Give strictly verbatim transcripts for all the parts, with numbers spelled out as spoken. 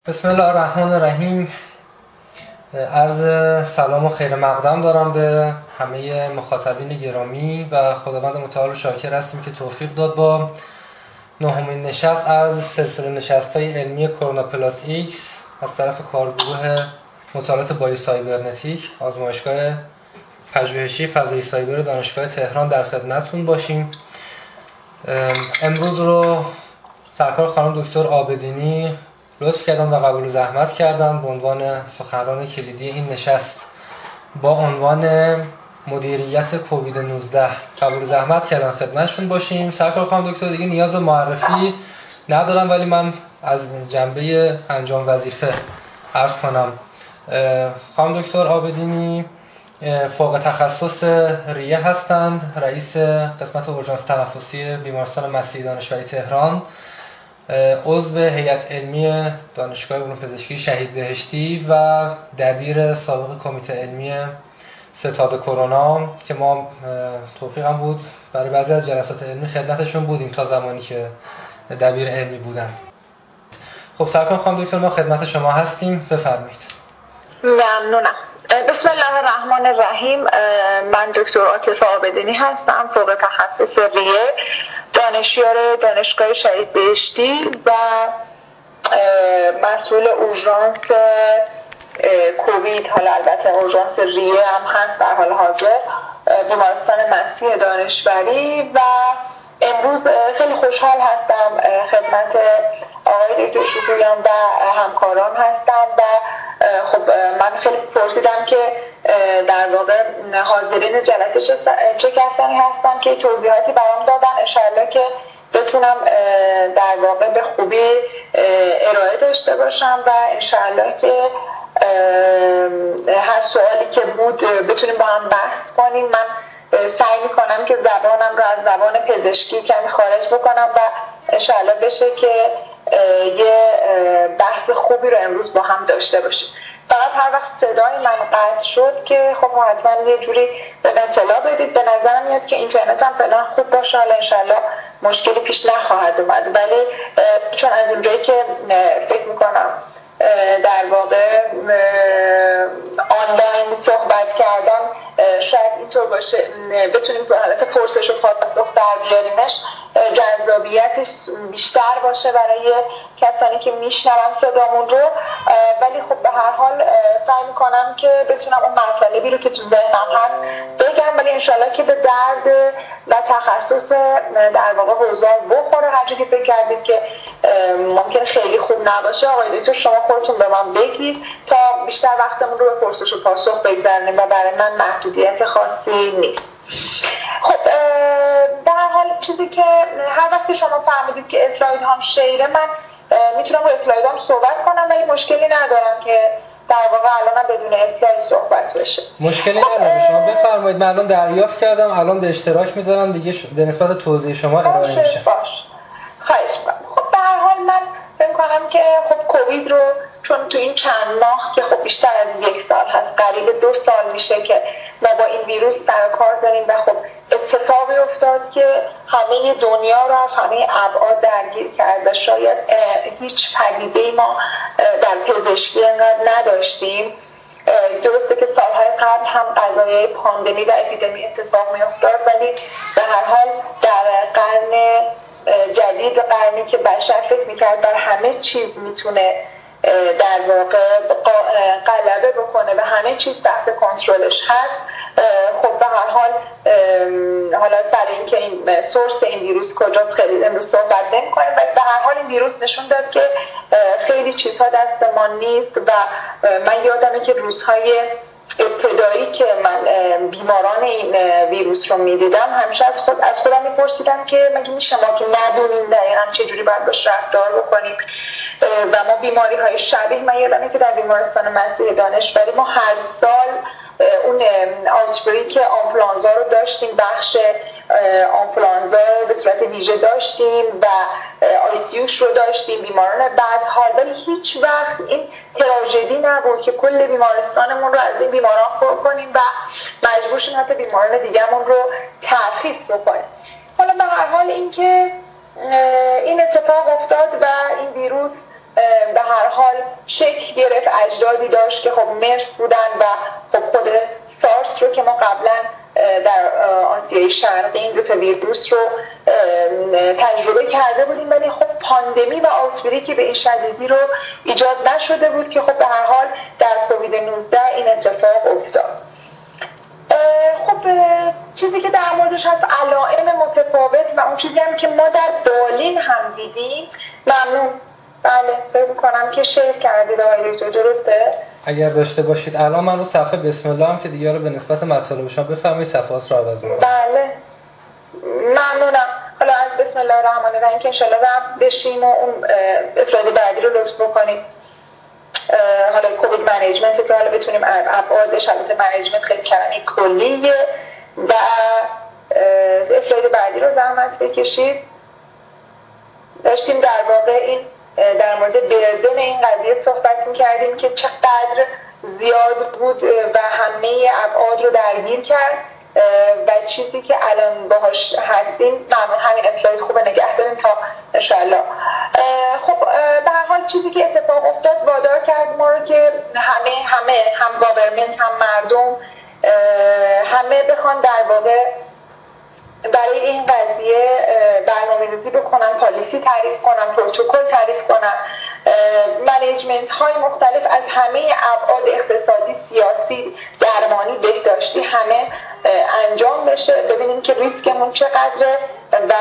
بسم الله الرحمن الرحیم. عرض سلام و خیر مقدم دارم به همه مخاطبین گرامی و خداوند متعال و شاکر هستیم که توفیق داد با نهمین نشست از سلسله نشست‌های علمی کرونا پلاس ایکس از طرف کارگروه مطالعات بایو سایبرنتیک آزمایشگاه پژوهشی فضای سایبر دانشگاه تهران در خدمتتون باشیم. امروز رو سرکار خانم دکتر عابدینی لطف کردن و قبول زحمت کردن به عنوان سخنران کلیدی این نشست با عنوان مدیریت کووید نوزده قبول زحمت کردن خدمتشون باشیم. سرکار خانم دکتر دیگه نیاز به معرفی ندارم، ولی من از جنبه انجام وظیفه عرض کنم. خانم دکتر عابدینی فوق تخصص ریه هستند، رئیس قسمت اورژانس تنفسی بیمارستان مسیح دانشوری تهران، عضو هیئت علمی دانشگاه علوم پزشکی شهید بهشتی و دبیر سابق کمیته علمی ستاد کرونا که ما توفیقم بود برای بعضی از جلسات علمی خدمتشون بودیم تا زمانی که دبیر علمی بودن. خب سرکار خانم دکتر ما خدمت شما هستیم، بفرمایید. ممنونم. بسم الله الرحمن الرحیم. من دکتر عاطفه عابدینی هستم، فوق تخصص ریه، دانشیار دانشگاه شهید بهشتی و مسئول اورژانس کووید، حالا البته اورژانس ریه هم هست در حال حاضر، بیمارستان مسیح دانشوری. و امروز خیلی خوشحال هستم خدمت آقای دکتر شکوریان و همکاران هستم و خب من خیلی پرسیدم که در واقع حاضرین جلسه چه کسانی هستن که توضیحاتی برام دادن، انشاءالله که بتونم در واقع به خوبی ارائه داشته باشم و انشاءالله که هر سوالی که بود بتونیم با هم بحث کنیم. من سعی میکنم که زبانم رو از زبان پزشکی کمی خارج بکنم و انشاءالله بشه که یه بحث خوبی رو امروز با هم داشته باشیم. فقط هر وقت صدای من قطع شد که خب حتما یه جوری به اطلاع بدید. به نظرم میاد که اینترنت هم فعلا خوب باشه، حالا انشاءالله مشکلی پیش نخواهد اومد، ولی چون از اونجایی که فکر میکنم در واقع آنلاین صحبت کردن شاید اینطور باشه بتونیم به حالت پرسش و پاسخ در بیاریمش، جذابیتش بیشتر باشه برای کسانی که میشنون صدامون رو. ولی خب به هر حال سعی میکنم که بتونم اون مطالبی رو که تو ذهنم هست بگم، ولی انشالله که به درد و تخصص در واقع حوزه بخوره. هر جا که فکر کردید که ممکن خیلی خوب نباشه آقای دکتر شما خودتون به من بگید تا بیشتر وقتمون رو به پرسش و پاسخ بگذاریم و برای من محدودیت خاصی نیست. خب در هر حال چیزی که هر وقت شما فهمیدید که اسلاید هم شیره، من میتونم با اسلاید هم صحبت کنم ولی مشکلی ندارم که در واقع الان بدون اسلاید صحبت بشه. مشکلی نداره، شما بفرمایید. من الان دریافت کردم، الان به اشتراک میذارم دیگه به نسبت توضیح شما ارائه میشه. باش خواهش می‌کنم. خب به هر حال من فکر کنم که خب کووید رو چون تو این چند ماه که خب بیشتر از یک سال هست، قریب دو سال میشه که ما با این ویروس سر کار داریم و خب اتفاقی افتاد که همه دنیا رو از همه ابعاد درگیر کرد و شاید هیچ پدیده‌ای ما در پزشکی انقدر نداشتیم. درسته که سالهای قبل هم قضایای پاندمی و اپیدمی اتفاق میافتاد، ولی به هر حال در قرن جدید، قرنی که بشر فکر میکرد بر همه چیز میتونه در واقع غلبه بکنه و همه چیز تحت کنترلش هست، خب به هر حال حالا برای اینکه این سورس این ویروس کجاست خیلی امروز صحبت نمی‌کنیم، ولی به هر حال این ویروس نشون داد که خیلی چیزها دست ما نیست. و من یادمه که روزهای ابتدایی که من بیماران این ویروس رو میدیدم همیشه از خود از خودم میپرسیدم که مگه میشه ما که ندونیم دقیقاً چجوری باید باش رفتار بکنیم و ما بیماری های شبیه، من یادمه که در بیمارستان مسیح دانشوری ما هر سال اون آوتبریک آنفلوانزا رو داشتیم، بخش آنفلوانزا رو به صورت ویژه داشتیم و آی سی یوش رو داشتیم، بیماران بدحال، ولی هیچ وقت این تراژدی نبود که کل بیمارستانمون رو از این بیماران پر کنیم و مجبور شیم حتی بیماران دیگه‌مون رو ترخیص بکنیم. حالا به هر حال این که این اتفاق افتاد و این ویروس به هر حال شکل گرفت، اجدادی داشت که خب مرس بودن و خب خود سارس رو که ما قبلا در آسیای شرقی این دو تا ویروس رو تجربه کرده بودیم، ولی خب پاندمی و آوتبریک به این شدیدی رو ایجاد نشده بود که خب به هر حال در کووید نوزده این اتفاق افتاد. خب چیزی که در موردش هست علائم متفاوت و اون چیزی هم که ما در بالین هم دیدیم. ممنون. بله فکر می‌کنم که شیر کردید آقای دکتر، درسته؟ اگر داشته باشید الان من رو صفحه بسم الله هم که دیگه رو به نسبت مطالب شما بفهمید صفحات رو عوض می‌کنم. بله ممنونم. حالا از بسم الله الرحمن الرحیم که انشالله رب بشیم و اون اسلاید بعدی رو لطف بکنید. حالا کووید منیجمنت که حالا بتونیم ابعادش، البته منیجمنت خیلی کلمه کلیه و اسلاید بعدی رو زحمت بکشید. داشتیم در واقع این در مورد بردن این قضیه صحبت می‌کردیم که چقدر زیاد بود و همه ابعاد رو درگیر کرد و چیزی که الان باهاش هستیم ممنون. همین اسلاید خوبه نگه داریم تا انشاءالله. خب به هر حال چیزی که اتفاق افتاد وادار کرد ما رو که همه همه هم گاورمنت هم مردم همه بخوان در واقع برای این قضیه برنامه‌ریزی بکنن، پالیسی تعریف کنن، پروتکل تعریف کنن، منیجمنت های مختلف از همه ابعاد اقتصادی، سیاسی، درمانی، بهداشتی همه انجام بشه، ببینیم که ریسکمون چقدره و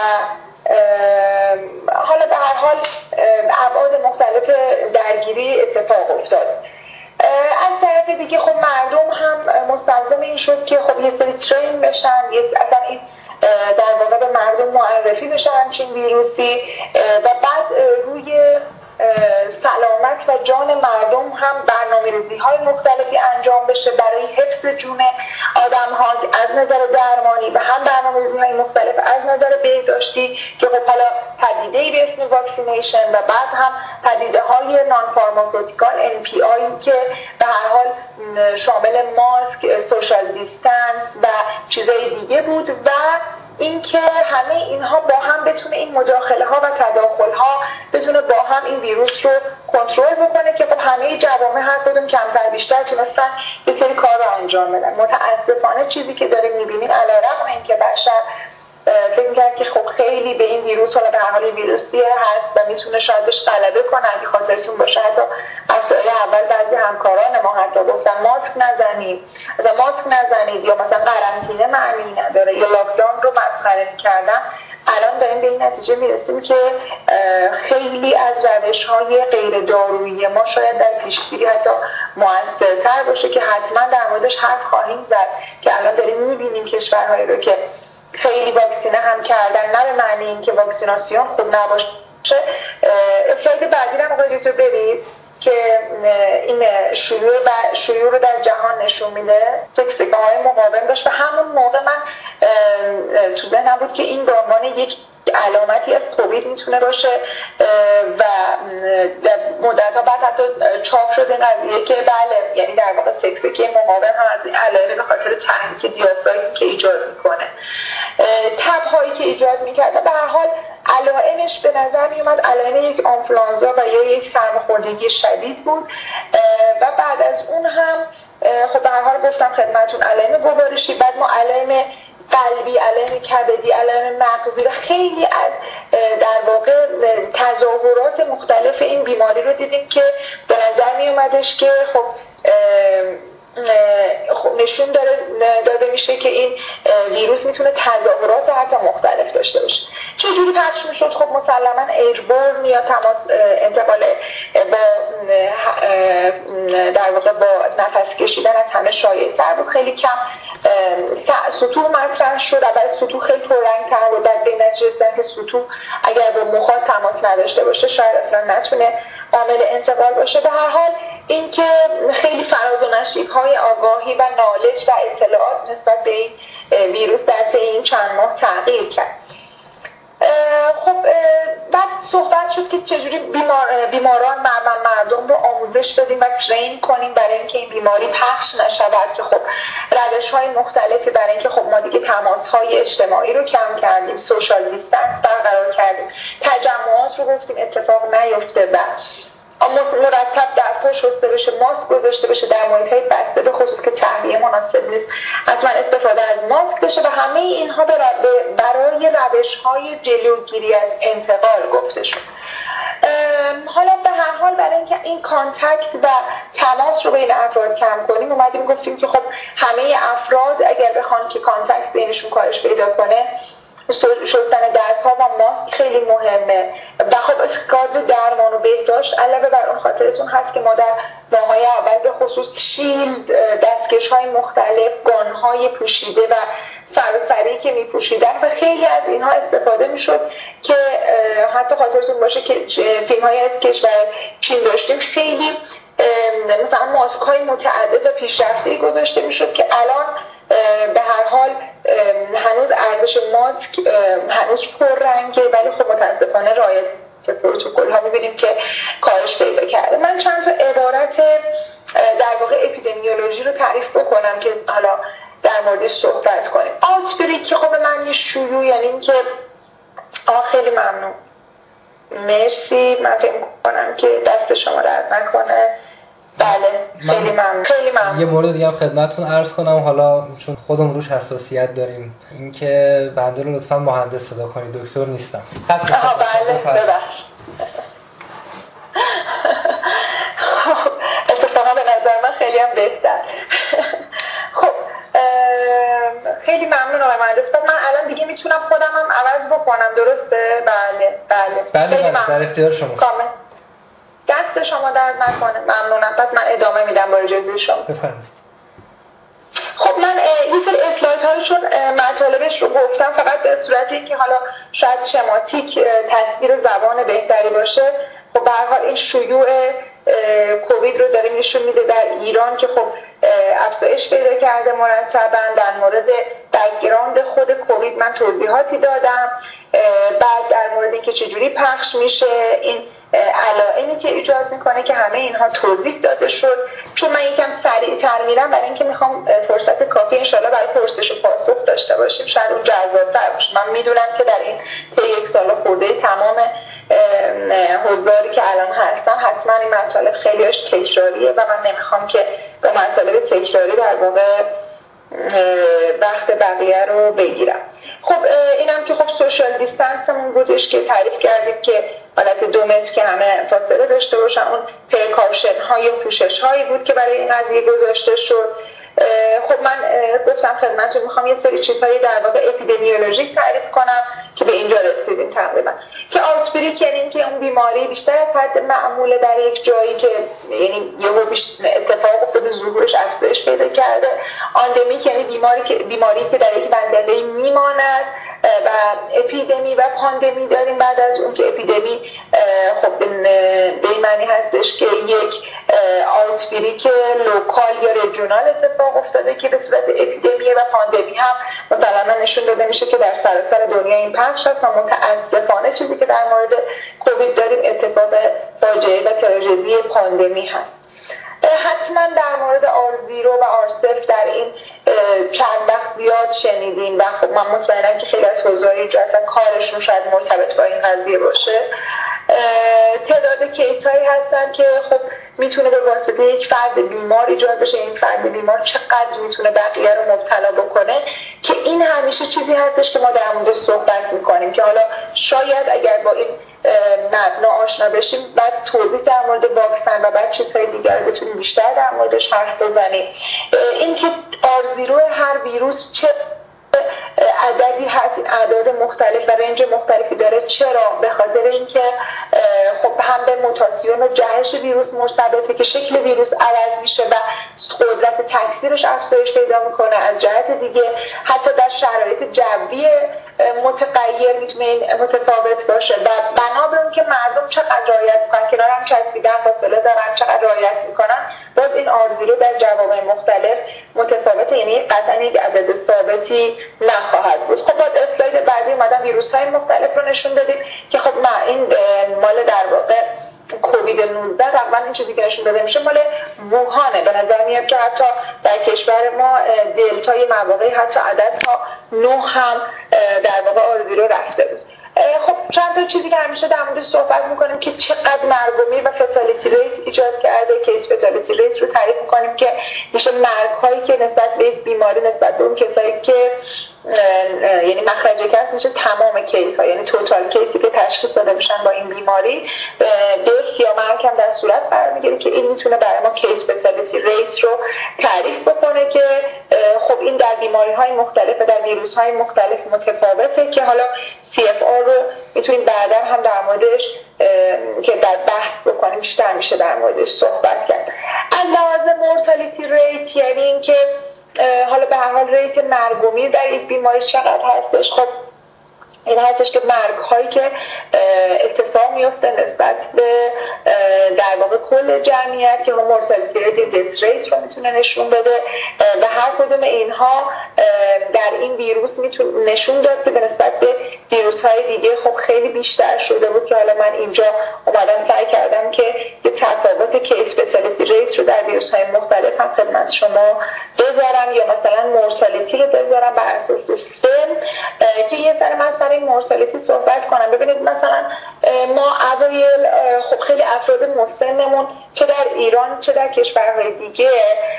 حالا به هر حال ابعاد مختلف درگیری اتفاق افتاد. از طرف دیگه خب مردم هم مستلزم این شد که خب یه سری ترین بشن، یه اصلا این در واقع به مردم معرفی بشه همچین ویروسی و بعد روی سلامت و جان مردم هم برنامه‌ریزی های مختلفی انجام بشه برای حفظ جون آدم ها از نظر درمانی و هم برنامه‌ریزی های مختلف از نظر بهداشتی که خب حالا پدیده‌ای به اسم واکسینیشن و بعد هم پدیده های نان فارماکوتیکال ان پی آی که به هر حال شامل ماسک، سوشال دیستنس و چیزهای دیگه بود و اینکه همه اینها با هم بتونه این مداخله ها و تداخل ها بتونه با هم این ویروس رو کنترل بکنه که خب همه جوامع هر کدوم کمتر بیشتر تونستن یه سری کار رو انجام بدن. متاسفانه چیزی که داریم میبینیم علیرغم اینکه بشر فکر می‌کرد که خب خیلی به این ویروس حالا به هر حال ویروسیه هست و میتونه شاید بهش غلبه کنه. اگه خاطرتون باشه حتی هفته‌های اول بعضی همکاران ما حتی گفتن ماسک نزنید، مثلا ماسک نزنید یا مثلا قرنطینه معنی نداره یا لاکداون رو مسخره می‌کردن. الان داریم به این نتیجه میرسیم که خیلی از روش‌های غیر دارویی ما شاید در پیشگیری حتی موثرتر باشه که حتما در موردش حرف خواهیم زد که الان داریم می‌بینیم کشورهایی رو که خیلی واکسینه هم کردن، نه به معنی این که واکسیناسیون خوب نباشه. اسلاید بعدی رو آقای دکتر برید که این شیوع و شیوع رو در جهان نشون میده. تکسیک‌های مقاوم داشت و همون موقع من تو ذهنم بود که این به عنوان یک علامتی از کووید میتونه باشه و مدت‌ها بعد حتی چاپ شد این قضیه که بله یعنی در واقع سکسیکی مقاوم هم از این علائم به خاطر تحریک دیافراگم که ایجاد میکنه، تب‌هایی که ایجاد میکرد و به هر حال علائمش به نظر میومد علائم یک آنفلانزا و یا یک سرماخوردگی شدید بود و بعد از اون هم خب به هر حال گفتم خدمتتون علائم گوارشی، بعد ما علائم قلبی، علائم کبدی، علائم مغزی و خیلی از در واقع تظاهرات مختلف این بیماری رو دیدیم که به نظر می اومدش که خب نشون داره داده میشه که این ویروس میتونه تظاهرات حتی مختلف داشته باشه. چجوری پخش میشد؟ خب مسلما ایربورن یا تماس انتقال با در واقع با نفس کشیدن از همه شایع‌تر بود. خیلی کم سطوح مطرح شد. اول سطوح خیلی پررنگ‌تر بود، بعد به نتیجه رسیدن که سطوح اگر با مخاط تماس نداشته باشه شاید اصلا نتونه عامل انتقال باشه. به هر حال این که خیلی فراز و نشیب‌های آگاهی و نالج و اطلاعات نسبت به این ویروس در طی این چند ماه تغییر کرد. خب بعد صحبت شد که چجوری بیمار بیماران مردم رو آموزش بدیم و ترین کنیم برای اینکه این بیماری پخش نشود، که خب روش‌های مختلفی برای اینکه خب ما دیگه تماس‌های اجتماعی رو کم کردیم، سوشال دیستنس برقرار کردیم، تجمعات رو گفتیم اتفاق نیفته و مرتب دست‌ها شسته بشه، ماسک گذاشته بشه در محیط‌های بسته، به خصوص که تهویه مناسب نیست حتما استفاده از ماسک بشه و همه اینها برای روش‌های جلوگیری از انتقال گفته شد. حالا به هر حال برای اینکه این کانتکت و تماس رو بین افراد کم کنیم اومدیم گفتیم که خب همه افراد اگر بخوان که کانتکت بینشون کارش پیدا کنه شستن دست‌ها و ماسک خیلی مهمه و خب کادر درمان و بهداشت علاوه بر اون خاطرتون هست که ما در ماه‌های اول به خصوص شیلد، دستکش‌های مختلف، گان‌های پوشیده و سرسری که می‌پوشیدن و خیلی از اینها استفاده می‌شد که حتی خاطرتون باشه که فیلم‌های از کشور چین داشتیم خیلی مثلا ماسک‌های متعدد و پیشرفته‌ای گذاشته می‌شد که الان به هر حال هنوز ارزش ماسک هنوز پررنگه ولی خب متاسفانه رعایت پروتکل ها می‌بینیم که کاهش پیدا کرده. من چند تا عبارت در واقع اپیدمیولوژی رو تعریف بکنم که حالا در موردش صحبت کنیم. آوتبریک که خب من یه شیوع یعنی این که آه خیلی ممنون مرسی، من فکر می‌کنم که دست شما درد نکنه. بله خیلی ممنون خیلی ممنون. یه مورد دیگه هم خدمتتون عرض کنم، حالا چون خودمون روش حساسیت داریم، اینکه بنده رو لطفاً مهندس صدا کنید، دکتر نیستم. آها بله ببخشید. خب اتفاقا به نظر من خیلی هم بهتر. خب خیلی ممنون آقای مهندس. پس من الان دیگه میتونم خودم هم عوض بکنم درسته؟ بله بله. بله خیلی ممنون. در اختیار شماست. دست شما درد نکنه. ممنونم. پس من ادامه میدم با اجازه شما. بفرمایید. خب من یه سری اسلاید ها رو چون مطالبش رو گفتم فقط به صورتی که حالا شاید شماتیک تصویر زبان بهتری باشه. خب به هر حال این شیوع کووید رو داره نشون میده در ایران که خب افزایش پیدا کرده مرتبا. در مورد بک‌گراند خود کووید من توضیحاتی دادم. بعد در مورد اینکه چجوری پخش میشه، این علائمی که ایجاد میکنه که همه اینها توضیح داده شد. چون من یکم سریع‌تر میرم برای اینکه میخوام فرصت کافی انشالله برای پرسش و پاسخ داشته باشیم، شاید اون جذاب‌تر باشه. من میدونم که در این طی یک سال خورده تمام حضاری که الان هستن حتما این مطالب خیلیش تکراریه و من نمیخوام که با مطالب تکراری در واقع وقت بقیه رو بگیرم. خب اینم که خب سوشال دیستنسمون بودش که تعریف کردیم که حالت دو متر که همه فاصله داشته باشن. اون پریکاشن ها یا پوشش هایی بود که برای این قضیه گذاشته شد. خب من گفتم خدمتتون میخوام یه سری چیزهای در واقع اپیدمیولوژیک تعریف کنم که به اینجا رسیدیم تقریبا. که آوتبریک یعنی اینکه اون بیماری بیشتر از حد معموله در یک جایی که یعنی یهو اتفاق افتاده ظهورش افزایش پیدا کرده. آندمیک یعنی بیماری که بیماری که در یک منطقه میماند و اپیدمی و پاندمی داریم. بعد از اون که اپیدمی خب به این معنی هستش که یک آوتبریک لوکال یا رژیونال اتفاق افتاده که به صورت اپیدمی و پاندمی هم مثلا نشون داده میشه که در سراسر دنیا این پخش هست و متاسفانه چیزی که در مورد کووید داریم اتفاق فاجعه و تراژدی پاندمی هست. حتما در مورد آر زیرو و آر صفر در این چند وقت زیاد شنیدیم و خب من مطمئنم که خیلی از حضاری جو اصلا کارشون شاید مرتبط با این قضیه باشه. تعداد کیس هایی هستن که خب میتونه به واسطه یک فرد بیمار ایجاد بشه. این فرد بیمار چقدر میتونه بقیه رو مبتلا بکنه که این همیشه چیزی هستش که ما در موردش صحبت میکنیم که حالا شاید اگر با این مبنا آشنا بشیم بعد توضیح در مورد واکسن و بعد چیزهای دیگر بتونیم بیشتر در موردش حرف بزنیم. این که آر زیرو هر ویروس چه عددی هست، این اعداد مختلف و رنج مختلفی داره. چرا؟ به خاطر اینکه خب هم به موتاسیون و جهش ویروس مرتبطه که شکل ویروس عوض میشه و قدرت تکثیرش افزایش پیدا میکنه. از جهت دیگه حتی در شرایط جوی متغیر میتونه متفاوت باشه و بنا به اون که مردم چقدر رعایت میکنن، کنار هم چسبیدن، فاصله دارن، چقدر رعایت میکنن، باز این آر زیرو در جوامع مختلف متفاوته. یعنی قطعا یک عدد ثابتی نخواهد بود. خب بعد اسلاید بعدی اومدن ویروس های مختلف رو نشون دادیم که خب ما این مال در واقع کووید نوزده تقریبا این چیزی که نشون داده میشه مال ووهانه. به نظر میاد که حتی در کشور ما دلتای مواقعی حتی عدد تا نه هم در واقع آر زیرو رفته بود. خب چند تا چیزی که همیشه در موردش صحبت میکنیم که چقدر مرگ و میر و فتالیتی ریت ایجاد کرده، کیس فتالیتی ریت رو تعریف میکنیم که میشه مرگ هایی که نسبت به یک بیماری نسبت به اون کسایی که یعنی مخرج کس میشه تمام کیس ها، یعنی توتال کیسی که تشخیص داده میشن با این بیماری دث یا مرگ هم در صورت قرار میگیره که این میتونه برای ما کیس فتالیتی ریت رو تعریف بکنه که خب این در بیماری های مختلف در ویروس های مختلف متفاوته که حالا سی اف آر رو میتونیم بعدا هم در موردش که در بحث بکنیم بیشتر میشه در موردش صحبت کرد. از لحاظ مورتالیتی ریت یعنی این که حالا به هر حال ریت مرگ و میر در یک بیماری چقدر هستش. خب این هستش که مرگ هایی که اتفاق میفته نسبت به در واقع کل جمعیت که مورتالیتی ریت دث ریت رو میتونه نشون بده و هر کدوم اینها در این ویروس میتونه نشون داد که به نسبت به ویروس های دیگه خب خیلی بیشتر شده بود که حالا من اینجا اومدم سعی کردم که یه تفاوت کیس فتالیتی ریت رو در ویروس های مختلف هم خدمت شما بذارم یا مثلا مورتالیتی رو بذارم بر اساس سن که یه سر مثلا این مورتالیتی صحبت کنم. ببینید مثلا ما اوایل خب خیلی افراد مسنمون چه در ایران چه در کشورهای دیگه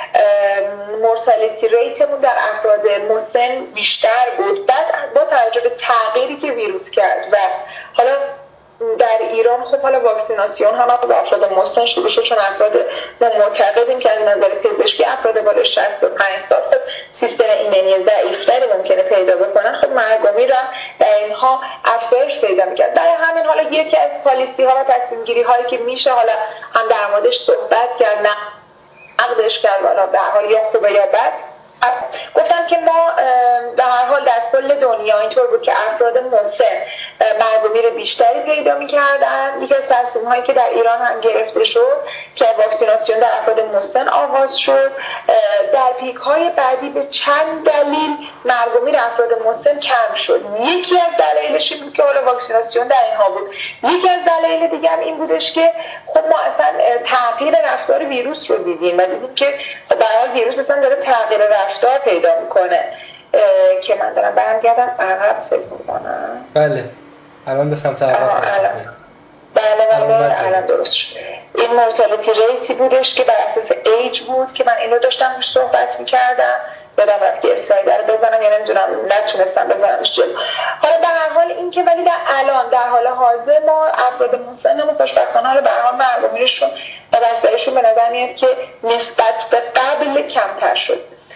مورتالیتی ریتمون در افراد مسن بیشتر بود، بعد با توجه به تغییری که ویروس کرد و حالا در ایران خب حالا واکسیناسیون هم از افراد مسن شروع شد چون افراد ما معتقدیم که از نظر پزشکی افراد بالای شصت و پنج سال خب سیستم ایمنی ضعیف‌تری ممکنه پیدا بکنن، خب مرگ و میر در اینها افزایش پیدا می‌کرد. برای همین حالا یکی از پالیسی ها و تصمیم گیری هایی که میشه حالا هم در موردش صحبت کرد نقدش کرد حالا به هر حال یا خوبه یا بد گفتم که ما به هر حال در کل دنیا اینطور بود که افراد مسن مرگ و میر بیشتری پیدا می‌کردن. یکی از تصمیم‌هایی که در ایران هم گرفته شد که واکسیناسیون در افراد مسن آغاز شد، در پیک‌های بعدی به چند دلیل مرگ و میر افراد مسن کم شد. یکی از دلایلش این بود که حالا واکسیناسیون در اینها بود. یکی از دلایل دیگه هم این بودش که خب ما اصلا تغییر رفتار ویروس رو دیدیم و دیدیم که به هر حال ویروس اصلا داره تغییر رفتار پیدا میکنه که من دارم برمیگردم عقب فکر میکنم. بله الان به سمت عقب بله بله الان درست شد. این مورتالیتی ریتی بودش که بر اساس ایج بود که من اینو داشتم روش صحبت میکردم. بدم وقتی اسلاید رو بزنم یا نمیدونم نتونستم بزنمش جلو. حالا به هر حال این که ولی در الان در حال حاضر ما افراد مسنمون خوشبختانه حالا به هر حال مرگ و میرشون و بستایشون به نظر میاد که نسبت به قبل کمتر شد.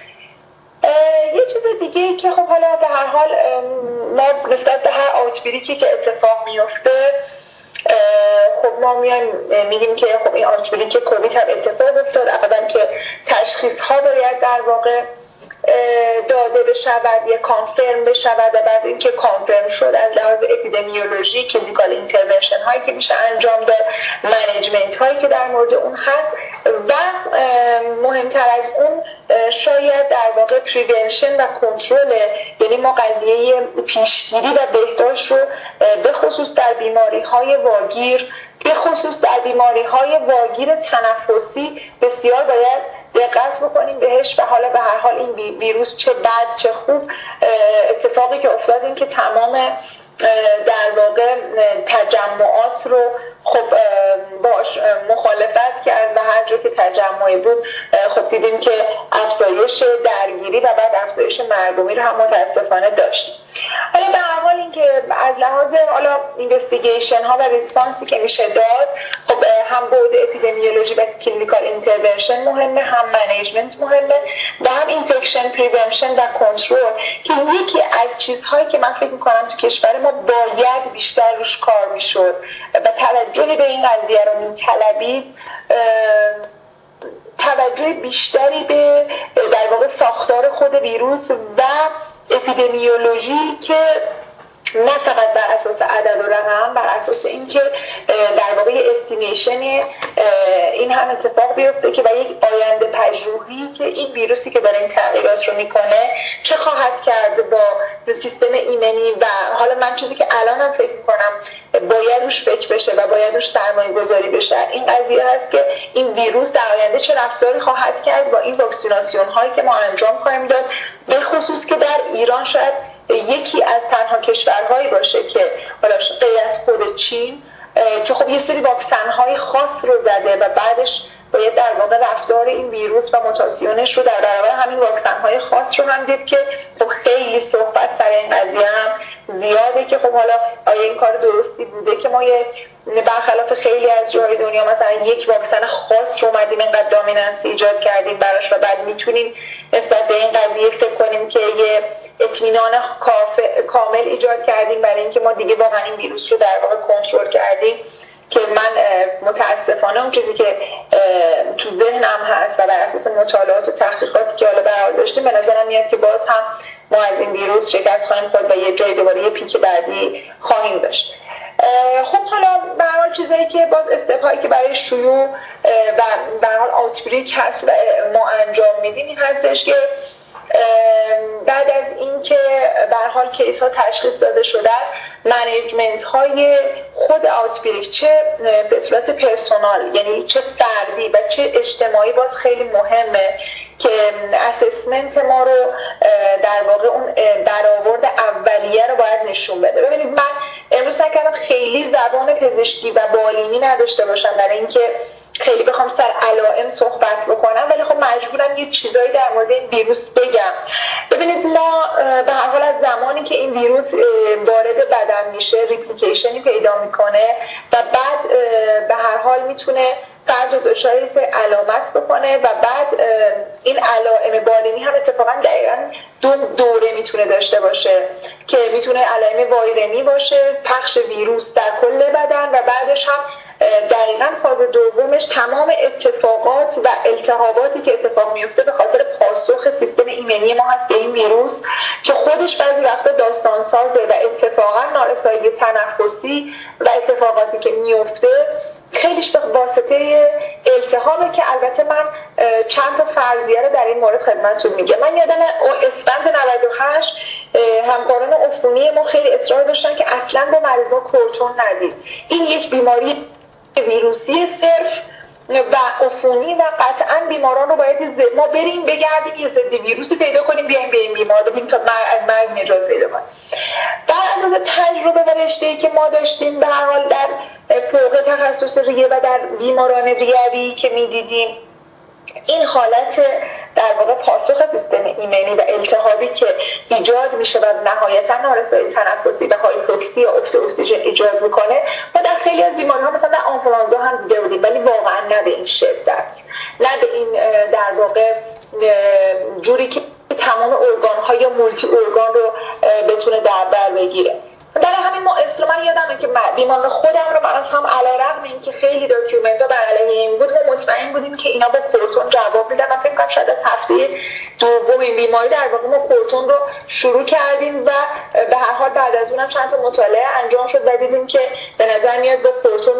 یه چیز دیگه ای که خب حالا به هر حال ما نسبت به هر آوتبریکی که اتفاق میفته خب ما میایم میگیم که خب این آوتبریک کووید هم اتفاق افتاد. اولا که تشخیص ها باید در واقع داده بشود یا کانفرم بشود و بعد اینکه کانفرم شد از لحاظ اپیدمیولوژی کلینیکال اینترونشن هایی که میشه انجام داد، منیجمنت هایی که در مورد اون هست و مهمتر از اون شاید در واقع پریونشن و کنترل، یعنی ما قضیه پیشگیری و بهداشت رو به خصوص در بیماری های واگیر به خصوص در بیماری های واگیر تنفسی بسیار باید دقت بکنیم بهش و حالا به هر حال این ویروس چه بد چه خوب اتفاقی که افتاد این که تمام در واقع تجمعات رو خب باش مخالفت کرد و هر جا که تجمعی بود خب دیدیم که افزایش درگیری و بعد افزایش مرگ و میر هم متاسفانه داشت. حالا به هر حال این که از لحاظ حالا اینوستیگیشن ها و ریسپانسی که میشه داد خب هم بعد اپیدمیولوژی و کلینیکال اینترونشن مهمه، هم منیجمنت مهمه و هم اینفکشن پریونشن و کنترل که یکی از چیزهایی که من فکر می‌کنم تو کشور ما باید بیشتر روش کار میشد و توجه به این قضیه رو می‌طلبید، توجه بیشتری به در واقع ساختار خود ویروس و اپیدمیولوژی که نه فقط بر اساس عدد و رقم، بر اساس اینکه در واقع استیمیشن این هم اتفاق بیفته که و یک آینده پژوهی که این ویروسی که داره این تغییرات رو میکنه چه خواهد کرد با سیستم ایمنی و حالا من چیزی که الانم فکر میکنم باید روش فکر بشه و باید روش سرمایه گذاری بشه این قضیه هست که این ویروس در آینده چه رفتاری خواهد کرد با این واکسیناسیون هایی که ما انجام خواهیم داد، به خصوص که در ایران شاید یکی از تنها کشورهایی باشه که حالا غیر از خود چین که خب یه سری واکسن‌های خاص رو زده و بعدش باید در واقع رفتار این ویروس و موتاسیونش رو در برابر همین واکسن‌های خاص رو هم دید که خب خیلی صحبت سر این قضیه هم زیاده که خب حالا آیا این کار درستی بوده که ما یه برخلاف خیلی از جاهای دنیا مثلا یک واکسن خاص رو اومدیم اینقدر دامیننسی ایجاد کردیم براش و بعد میتونیم نسبت به این قضیه فکر کنیم که یه اطمینان کامل ایجاد کردیم برای اینکه ما دیگه واقعا این ویروس رو در واقع کنترل کردیم، که من متاسفانه اون چیزی که تو ذهنم هست و بر اساس مطالعات و تحقیقاتی که حالا برآورده داشتیم به نظرم میاد که باز هم ما از این ویروس شکست خواهیم خورد و یه جای دوباره یه پیک بعدی خواهیم داشت. خب حالا به هر حال چیزایی که باز استپایی که برای شیوع و به هر حال آوتبریک هست و ما انجام میدیم این هستش که بعد از اینکه به هر حال کیس ها تشخیص داده شده منیجمنت های خود آوتبریک چه به صورت پرسونال یعنی چه فردی و چه اجتماعی باز خیلی مهمه که اسسمنت ما رو در واقع اون برآورد اولیه رو باید نشون بده. ببینید من امروز سعی کردم خیلی زبان پزشکی و بالینی نداشته باشم برای اینکه خیلی بخوام سر علائم صحبت بکنم، ولی خب مجبورم یه چیزایی در مورد این ویروس بگم. ببینید ما به هر حال از زمانی که این ویروس وارد بدن میشه ریپلیکیشنی پیدا میکنه و بعد به هر حال میتونه فرد دچار یه سری علامت بکنه و بعد این علائم بالینی هم اتفاقا دقیقاً دو دوره میتونه داشته باشه که میتونه علائم وایرنی باشه، پخش ویروس در کل بدن و بعدش هم دقیقاً فاز دومش تمام اتفاقات و التهاباتی که اتفاق میفته به خاطر پاسخ سیستم ایمنی ما هست به این ویروس که خودش بعضی وقتا داستان سازه و اتفاقاً نارسایی تنفسی و اتفاقاتی که میفته خیلیش به واسطه التهابه که البته من چند تا فرضیه رو در این مورد خدمتتون میگم. من یادم اسفند نود و هشت همکاران عفونی ما خیلی اصرار داشتن که اصلا به مریضا کورتون ندید، این یک بیماری ویروسی صرف و عفونی و قطعا بیماران رو باید ما بریم بگردیم یه ضد ویروسی پیدا کنیم بیایم به این بیمار بدیم تا از مرگ نجات پیدا کنیم. در اندازه تجربه و رشته‌ای که ما داشتیم به هر حال در فوق تخصص ریه و در بیماران ریوی که می‌دیدیم این حالت در واقع پاسخ سیستم ایمنی و التهابی که ایجاد میشه و نهایتا نارسایی تنفسی و هایپوکسی یا افت اکسیژن ایجاد میکنه ما در خیلی از بیماری‌ها مثلا در آنفولانزا هم دیده بودیم، ولی واقعا نه به این شدت، نه به این در واقع جوری که تمام ارگان‌ها یا مولتی ارگان رو بتونه در بر بگیره. برای همین ما اصلا یادمه که بیمار خودم رو من از هم علیرغم این که خیلی داکیومنت ها بر علیه این بود ما مطمئن بودیم که اینا با کورتون جواب میدن و فکر کنم شاید از هفته دوم این بیماری در واقع ما کورتون رو شروع کردیم و به هر حال بعد از اونم چند تا مطالعه انجام شد و دیدیم که به نظر میاد با کورتون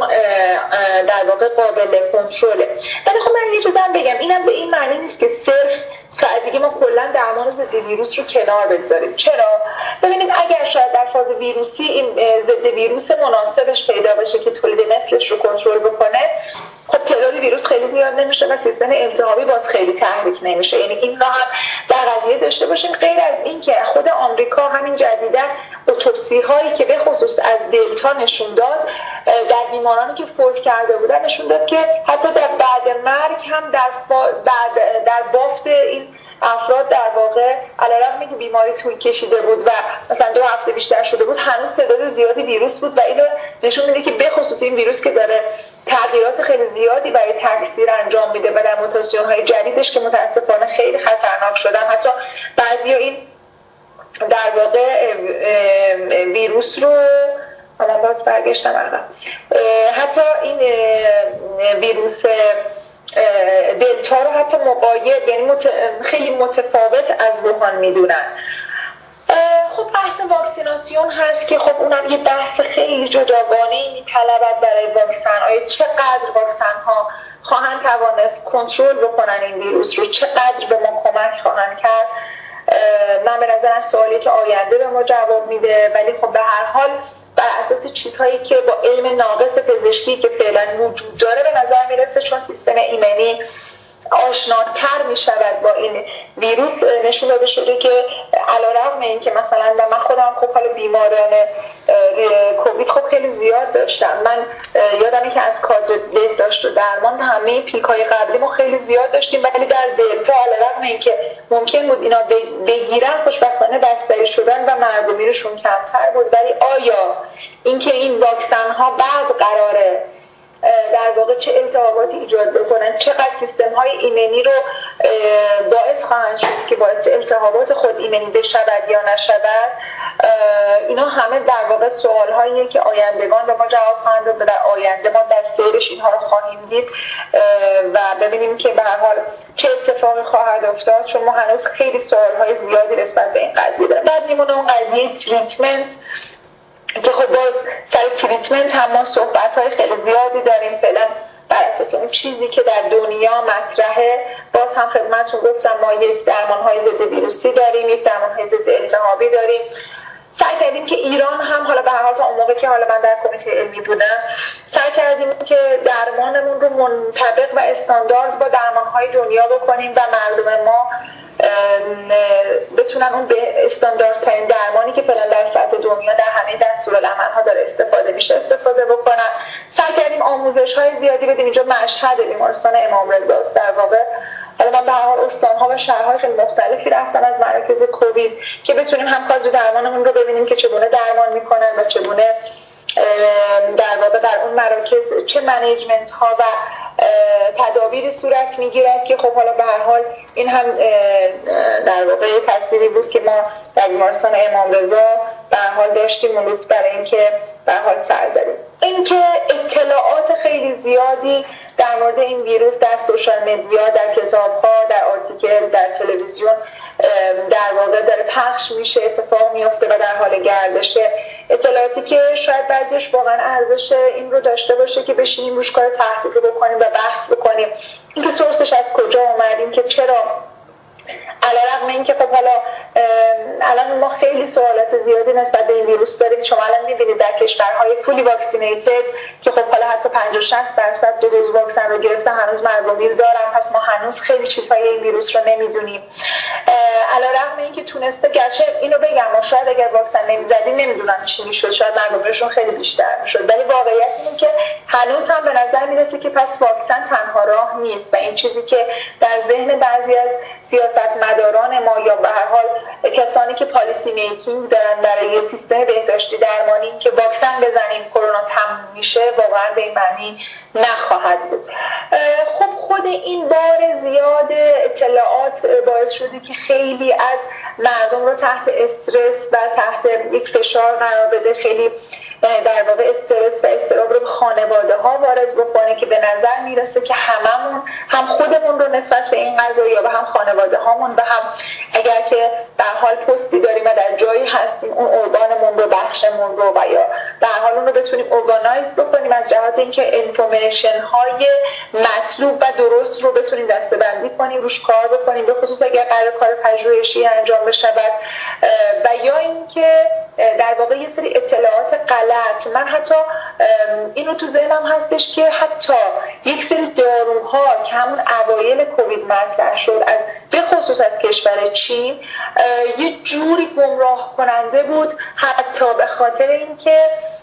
در واقع قابل کنترله. ولی خب من یه چیزی هم بگم، اینم به این معنی نیست که صرف فقط دیگه ما کلا درمان ضد ویروس رو کنار بگذاریم. چرا؟ ببینید اگر شاید در فاز ویروسی این ضد ویروس مناسبش پیدا بشه که تولید مثلش رو کنترل بکنه، خب تعداد ویروس خیلی زیاد نمیشه و سیستم التهابی باز خیلی تحریک نمیشه. یعنی این رو هم در قضیه داشته باشیم. غیر از این که خود آمریکا همین جدیدا اتوپسی هایی که به خصوص از دلتا نشون داد در بیمارانی که فوت کرده بودن نشون داد که حتی در بعد مرگ هم در بعد در بافت این افراد در واقع علیرغم که بیماری طول کشیده بود و مثلا دو هفته بیشتر شده بود هنوز تعداد زیادی ویروس بود و اینو نشون میده که به خصوص این ویروس که داره تغییرات خیلی زیادی برای تکثیر انجام میده و در موتاسیون های جدیدش که متاسفانه خیلی خطرناک شدن، حتی بعضیا این در واقع ویروس رو حالا باز برگشتم عقب حتی این ویروس دلتا رو حتی مقاید یعنی مت... خیلی متفاوت از ووهان میدونن. خب بحث واکسیناسیون هست که خب اونم یه بحث خیلی جداگانه‌ای میطلبد برای واکسن. آیا چقدر واکسن ها خواهند توانست کنترل بکنن این ویروس رو، چقدر به ما کمک خواهند کرد؟ من به نظرم سوالی که آینده به ما جواب میده، ولی خب به هر حال بر اساس چیزهایی که با علم ناقص پزشکی که فعلا وجود داره به نظر میرسه چون سیستم ایمنی آشناتر می شود با این ویروس. نشون داده شده که علیرغم این که مثلا من خودم خب حال بیماران کووید خب خیلی زیاد داشتم، من یادمه که از کادر بهداشت و درمان همه پیک‌های قبلی ما خیلی زیاد داشتیم، ولی در دلتا علیرغم این که ممکن بود اینا بگیرن خوشبختانه بستری شدن و مرگ و میرشون کمتر بود. ولی آیا اینکه این واکسن ها بعد قراره در واقع چه التهاباتی ایجاد بکنن، چقدر سیستم های ایمنی رو باعث خواهند شد که باعث التهابات خود ایمنی بشود یا نشود، اینا همه در واقع سوال هاییه که آیندگان به ما جواب خواهند داد و در آینده ما در سیرش اینها رو خواهیم دید و ببینیم که به هر حال چه اتفاقی خواهد افتاد، چون ما هنوز خیلی سوال های زیادی نسبت به این قضیه داریم. بعد میمونه اون قضیه تریتمنت که خب باز سر تریتمنت هم ما صحبت‌های خیلی زیادی داریم فعلا بر اساس اون چیزی که در دنیا مطرحه. باز هم خدمتتون گفتم ما یک درمان‌های ضد ویروسی داریم، یک درمان‌های ضد التهابی داریم. سعی کردیم که ایران هم حالا به هر حال تا اون موقع که حالا من در کمیته علمی بودم سعی کردیم که درمانمون رو منطبق و استاندارد با درمان‌های دنیا بکنیم و مردم ما بتونن اون به استانداردترین درمانی که فعلا در سطح دنیا در همه دستورالعمل‌ها داره استفاده میشه استفاده بکنن. سعی کردیم آموزش‌های زیادی بدیم. اینجا مشهد بیمارستان امام رضا است در واقع. حالا من به هر حال استان‌ها و شهرهای خیلی مختلفی رفتم از مراکز کووید که بتونیم هم کادر درمانمون رو ببینیم که چگونه درمان میکنن و چگونه در واقع در اون مراکز چه منیجمنت ها و تدابیری صورت میگیرد که خب حالا به هر حال این هم در واقع تصویری بود که ما در بیمارستان امام رضا به هر حال داشتیم اون روز برای اینکه به هر حال سر زدیم. اینکه اطلاعات خیلی زیادی در مورد این ویروس در سوشال مدیا، در کتاب‌ها، در آرتیکل، در تلویزیون در واقع داره پخش میشه، اتفاق میفته و در حال گردشه. اطلاعاتی که شاید بعضیش واقعا ارزش این رو داشته باشه که بشینیم روش کار تحقیقی بکنیم و بحث بکنیم. اینکه سورسش از کجا اومد، اینکه چرا علیرغم اینکه خب حالا الان ما خیلی سوالات زیادی نسبت به این ویروس داریم. شما الان می‌بینید در کشورهای فولی واکسینیتد که خب حالا حتی پنجاه شصت درصد دو دوز واکسن رو گرفتن هنوز مرگ و میر دارن، پس ما هنوز خیلی چیزهای این ویروس رو نمیدونیم. علیرغم اینکه تونسته، گرچه اینو بگم ما شاید اگر واکسن نمیزدیم نمیدونن چی میشد، شاید مرگ و میرشون خیلی بیشتر میشد، ولی واقعیت اینه که هنوز هم به نظر میرسه که پس واکسن تنها راه نیست و این چیزی که در ذهن بعضی از سیاستمداران ما یا به هر حال کسانی که پالیسی میکینگ دارن برای سیستم بهداشتی درمانی که واکسن بزنیم کرونا تموم میشه، واقعا به این معنی نخواهد بود. خب خود این بار زیاد اطلاعات باعث شده که خیلی از مردم رو تحت استرس و تحت یک فشار قرار بده، خیلی در واقع استرس و اضطراب رو به خانواده ها وارد بکنه که به نظر میرسه که هممون هم خودمون رو نسبت به این قضایا و هم خانواده هامون و هم اگر که در حال پستی داریم و در جایی هستیم اون ارگانمون رو، بخشمون رو و یا در حال اون رو بتونیم ارگانایز بکنیم از جهت اینکه انفورمیشن های مطلوب و درست رو بتونیم دسته‌بندی کنیم، روش کار بکنیم، به خصوص اگر قرار کار پژوهشی انجام بشه و یا اینکه در واقع یه سری اطلاعات غلط. من حتی این رو تو ذهنم هستش که حتی یک سری داروها که همون اوایل کووید مطرح شد از به خصوص از کشور چین یه جوری گمراه کننده بود، حتی به خاطر اینکه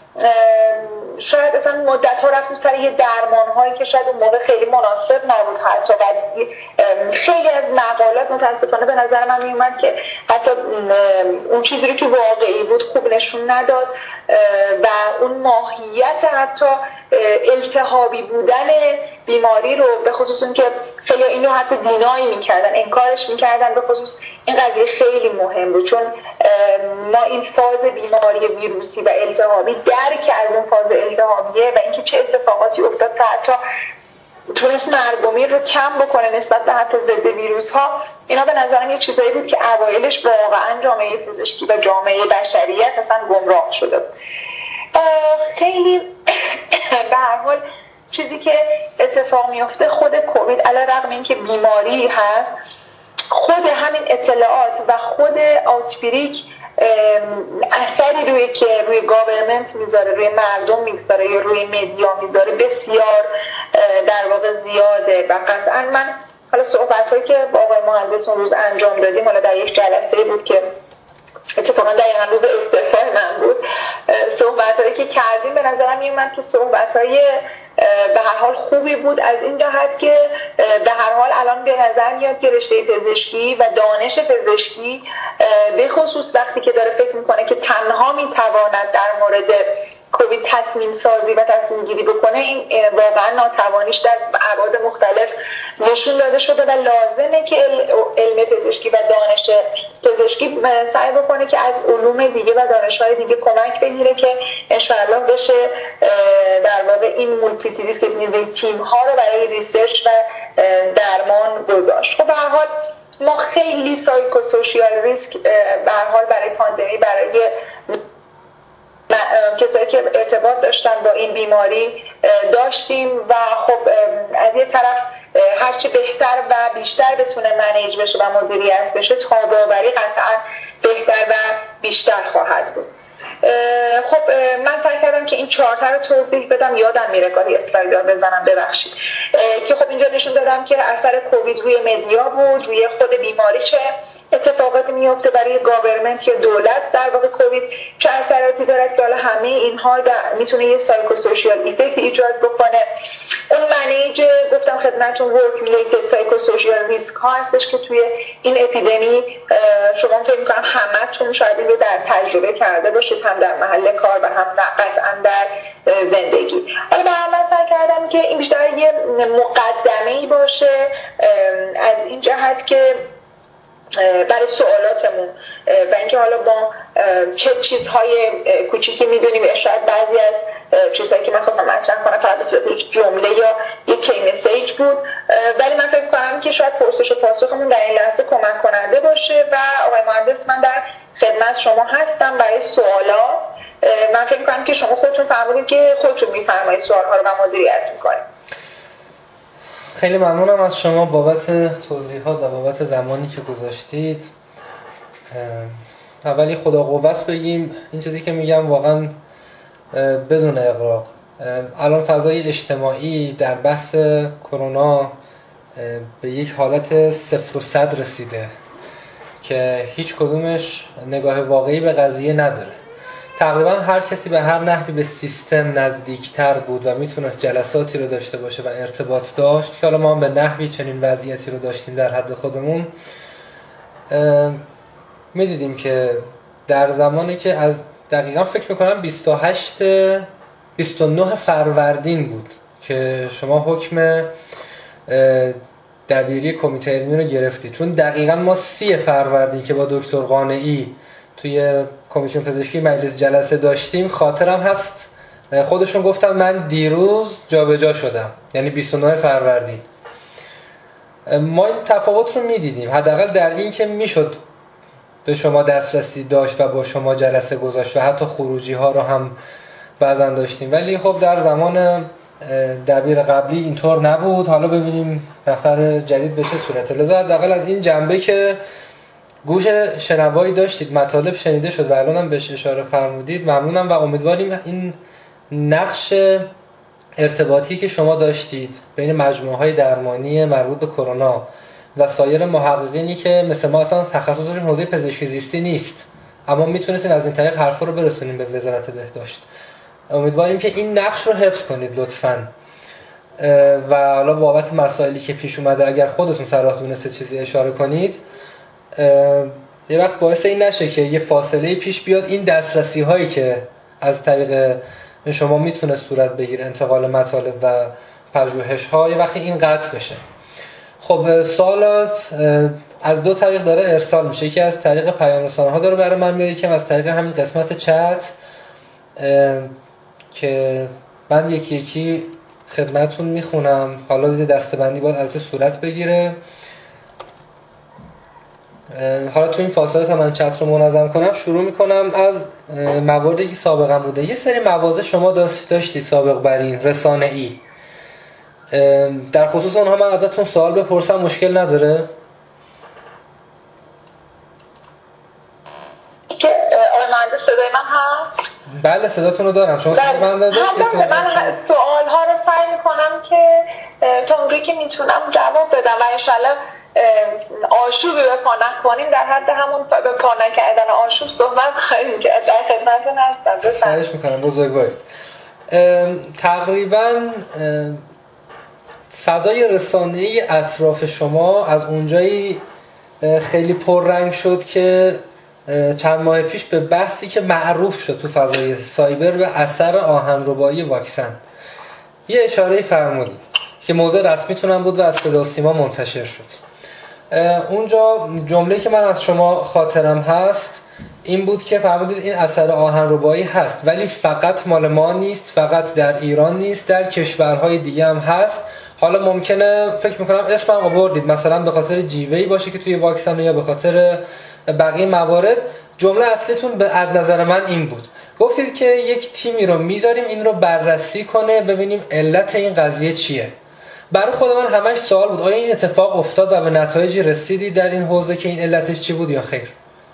شاید اصلا مدت ها رفت سر یه درمان هایی که شاید اون موقع خیلی مناسب نبود، حتی و خیلی از مقالات متاسفانه به نظر من میومد که حتی اون چیزی رو که واقعی بود خوب نشون نداد و اون ماهیت حتی التهابی بودن بیماری رو به خصوص این که خیلی اینو حتی دینایی میکردن، انکارش میکردن. به خصوص این قضیه خیلی مهم بود چون ما این فاز بیماری ویروسی و التهابی درک از اون فاز التهابیه و اینکه چه اتفاقاتی افتاد تا حتی تونست مرگ و میر رو کم بکنه نسبت به حتی ضد ویروس ها، اینا به نظرم یه چیزایی بود که اوایلش واقعا جامعه پزشکی و جامعه بشریت اصلا گمراه شده. خیلی به هر حال چیزی که اتفاق میفته خود کووید علیرغم اینکه بیماری هست، خود همین اطلاعات و خود آوتبریک اثری روی که روی گاورمنت میذاره، روی مردم میذاره یا روی مدیا میذاره بسیار در واقع زیاده و قطعا من حالا صحبت‌هایی که با آقای مهندس اون روز انجام دادیم، حالا در یک جلسه بود که اتفاقا دقیقاً روز استعفای من بود، صحبت‌هایی که کردیم به نظرم میومد که صحبت‌های به هر حال خوبی بود، از این جهت که به هر حال الان به نظر میاد که رشته پزشکی و دانش پزشکی به خصوص وقتی که داره فکر میکنه که تنها میتواند در مورد کووید تصمیم سازی و تصمیم گیری بکنه، این واقعا ناتوانیش در ابعاد مختلف نشون داده شده و لازمه که علم پزشکی و دانش پزشکی سعی بکنه که از علوم دیگه و دانش‌های دیگه کمک بگیره که انشاءالله بشه در واقع این مولتی دیسیپلینری تیم ها رو برای ریسرچ و درمان گذاشت. خب به هر حال ما خیلی سایکوسوشیال ریسک به هر حال برای پاندمی، برای کسایی که ارتباط داشتن با این بیماری داشتیم و خب از یه طرف هرچی بهتر و بیشتر بتونه منیج بشه و مدیریت بشه، تاب‌آوری قطعا بهتر و بیشتر خواهد بود. خب من سعی کردم که این چارت رو توضیح بدم، یادم میره گاهی اسلایدها بزنم، ببخشید، که خب اینجا نشون دادم که اثر کووید روی مدیا بود، روی خود بیماری چه اتفاقاتی میفته، برای گاورمنت یا دولت در واقع کووید چه اثراتی داره که حالا همه اینها میتونه یه سایکوسوشیال ایفکت ایجاد بکنه. اون منیج گفتم خدمتتون ورک ریلیتد سایکوسوشیال ریسک ها هستش که توی این اپیدمی شما فکر می‌کنم همه‌تون شاید این رو در تجربه کرده باشید، هم در محل کار و هم قطعاً در زندگی. حالا من سعی کردم که این بیشتر یه مقدمه‌ای باشه از این جهت که برای سوالاتمون و اینکه حالا ما چه چیزهای کوچیکی میدونیم، شاید بعضی از چیزهایی که من خواستم مطرح کنم فقط به صورت یک جمله یا یک کی مسیج بود، ولی من فکر کنم که شاید پرسش و پاسخمون در این لحظه کمک کننده باشه و آقای مهندس من در خدمت شما هستم برای سوالات. من فکر کنم که شما خودتون فرمودید که خودتون میفرمایید سوال‌ها رو و مدیریت می‌کنید. خیلی ممنونم از شما بابت توضیحات و بابت زمانی که گذاشتید. اولی خدا قوت بگیم، این چیزی که میگم واقعا بدون اغراق. الان فضای اجتماعی در بحث کرونا به یک حالت صفر و صد رسیده که هیچ کدومش نگاه واقعی به قضیه نداره. تقریبا هر کسی به هر نحوی به سیستم نزدیکتر بود و میتونست جلساتی رو داشته باشه و ارتباط داشت که حالا ما هم به نحوی چنین وضعیتی رو داشتیم در حد خودمون. میدیدیم که در زمانی که از دقیقا فکر میکنم بیست و هشت بیست و نه فروردین بود که شما حکم دبیری کمیته علمی رو گرفتید، چون دقیقا ما سی فروردین که با دکتر قانعی توی کمیسیون پزشکی مجلس جلسه داشتیم، خاطرم هست خودشون گفتن من دیروز جابجا شدم، یعنی بیست و نه فروردین. ما این تفاوت رو میدیدیم، حداقل در این که میشد به شما دسترسی داشت و با شما جلسه گذاشت و حتی خروجی ها رو هم بعضا داشتیم، ولی خب در زمان دبیر قبلی اینطور نبود. حالا ببینیم نفر جدید به چه صورته. لذا حداقل از این جنبه که گوش شنوایی داشتید، مطالب شنیده شد و الان هم بهش اشاره فرمودید، ممنونم و امیدواریم این نقش ارتباطی که شما داشتید بین مجموعه‌های درمانی مربوط به کرونا و سایر محققینی که مثل ما اصلا تخصصشون حوزه پزشکی زیستی نیست، اما میتونستیم از این طریق حرفا رو برسونیم به وزارت بهداشت، امیدواریم که این نقش رو حفظ کنید لطفاً. و حالا بابت مسائلی که پیش اومده اگر خودتون صلاح دونسته چیزی اشاره کنید، یه وقت باعث این نشه که یه فاصله پیش بیاد، این دسترسی هایی که از طریق شما میتونه صورت بگیره، انتقال مطالب و پژوهش ها، یه وقتی این قطع بشه. خب سوالات از دو طریق داره ارسال میشه، یکی از طریق پیام رسانه ها داره برای من میاد، یکی از طریق همین قسمت چت که من یکی یکی خدمتتون میخونم. حالا دسته‌بندی باید البته صورت بگیره. حالا تو این فاصله تا من چت رو منظم کنم شروع میکنم از مواردی که سابقا بوده. یه سری مواضع شما داشتی سابق بر این رسانه ای، در خصوص اونها من ازتون سوال بپرسم مشکل نداره؟ که آقای مهندس صدای من هست؟ بله صداتون رو دارم. شما صدا من داشتید؟ من سوال ها رو سعی میکنم که تا اونجایی که میتونم جواب بدم و انشالله آشوبی به پا نکنیم، در حد همون به پا نکردن آشوب صحبت خواهیم که در خدمتتون هستم. خواهش میکنم بزرگوارید. تقریبا فضای رسانه‌ای اطراف شما از اونجایی خیلی پررنگ شد که چند ماه پیش به بحثی که معروف شد تو فضای سایبر به اثر آهنربایی واکسن یه اشاره فرمودید که موضوع رسمیتون هم بود و از صدا و سیما منتشر شد. اونجا جمله‌ای که من از شما خاطرم هست این بود که فرمودید این اثر آهنربایی هست ولی فقط مال ما نیست، فقط در ایران نیست، در کشورهای دیگه هم هست. حالا ممکنه فکر میکنم اسمم آوردید مثلا به خاطر جیوه‌ای باشه که توی واکسن یا به خاطر بقیه موارد. جمله اصلیتون از نظر من این بود، گفتید که یک تیمی رو میذاریم این رو بررسی کنه ببینیم علت این قضیه چیه. برای خود من همش سوال بود آیا این اتفاق افتاد و به نتایجی رسیدی در این حوزه که این علتش چی بود یا خیر؟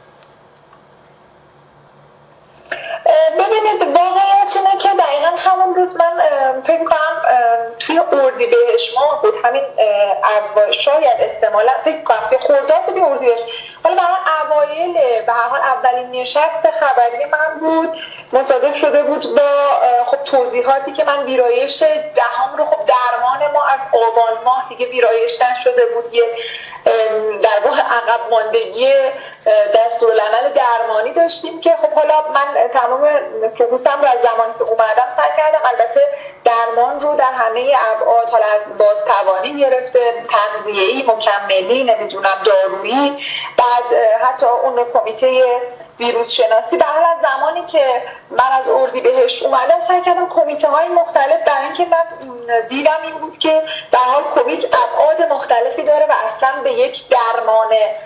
ببینید واقعیت اینه که دقیقا همون روز من فکر کنم توی اردیبهشت ماه بود، همین شاید احتمالا فکر کنم که خرداد بود اردیبهشت، حالا به هر اوایل به هر حال اولین نشست خبری من بود، مصادف شده بود با خب توضیحاتی که من ویرایش دهم رو خب درمان ما از آبان ماه دیگه ویرایش نشده بود، یه در واقع عقب ماندگی دستورالعمل درمانی داشتیم که خب حالا من تمام فوکوسم رو از زمانی که اومدم سعی کردم البته درمان رو در همه ابعاد، حالا از بازتوانی گرفته تغذیه‌ای مکملی نمیدونم دارویی، بعد حتی اون کمیته ویروس شناسی، به هر از زمانی که من از اردیبهشت اومدم سعی کردم کمیته های مختلف، برای اینکه من دیدم این بود که در حال کووید ابعاد مختلفی داره و اصلا به یک درمان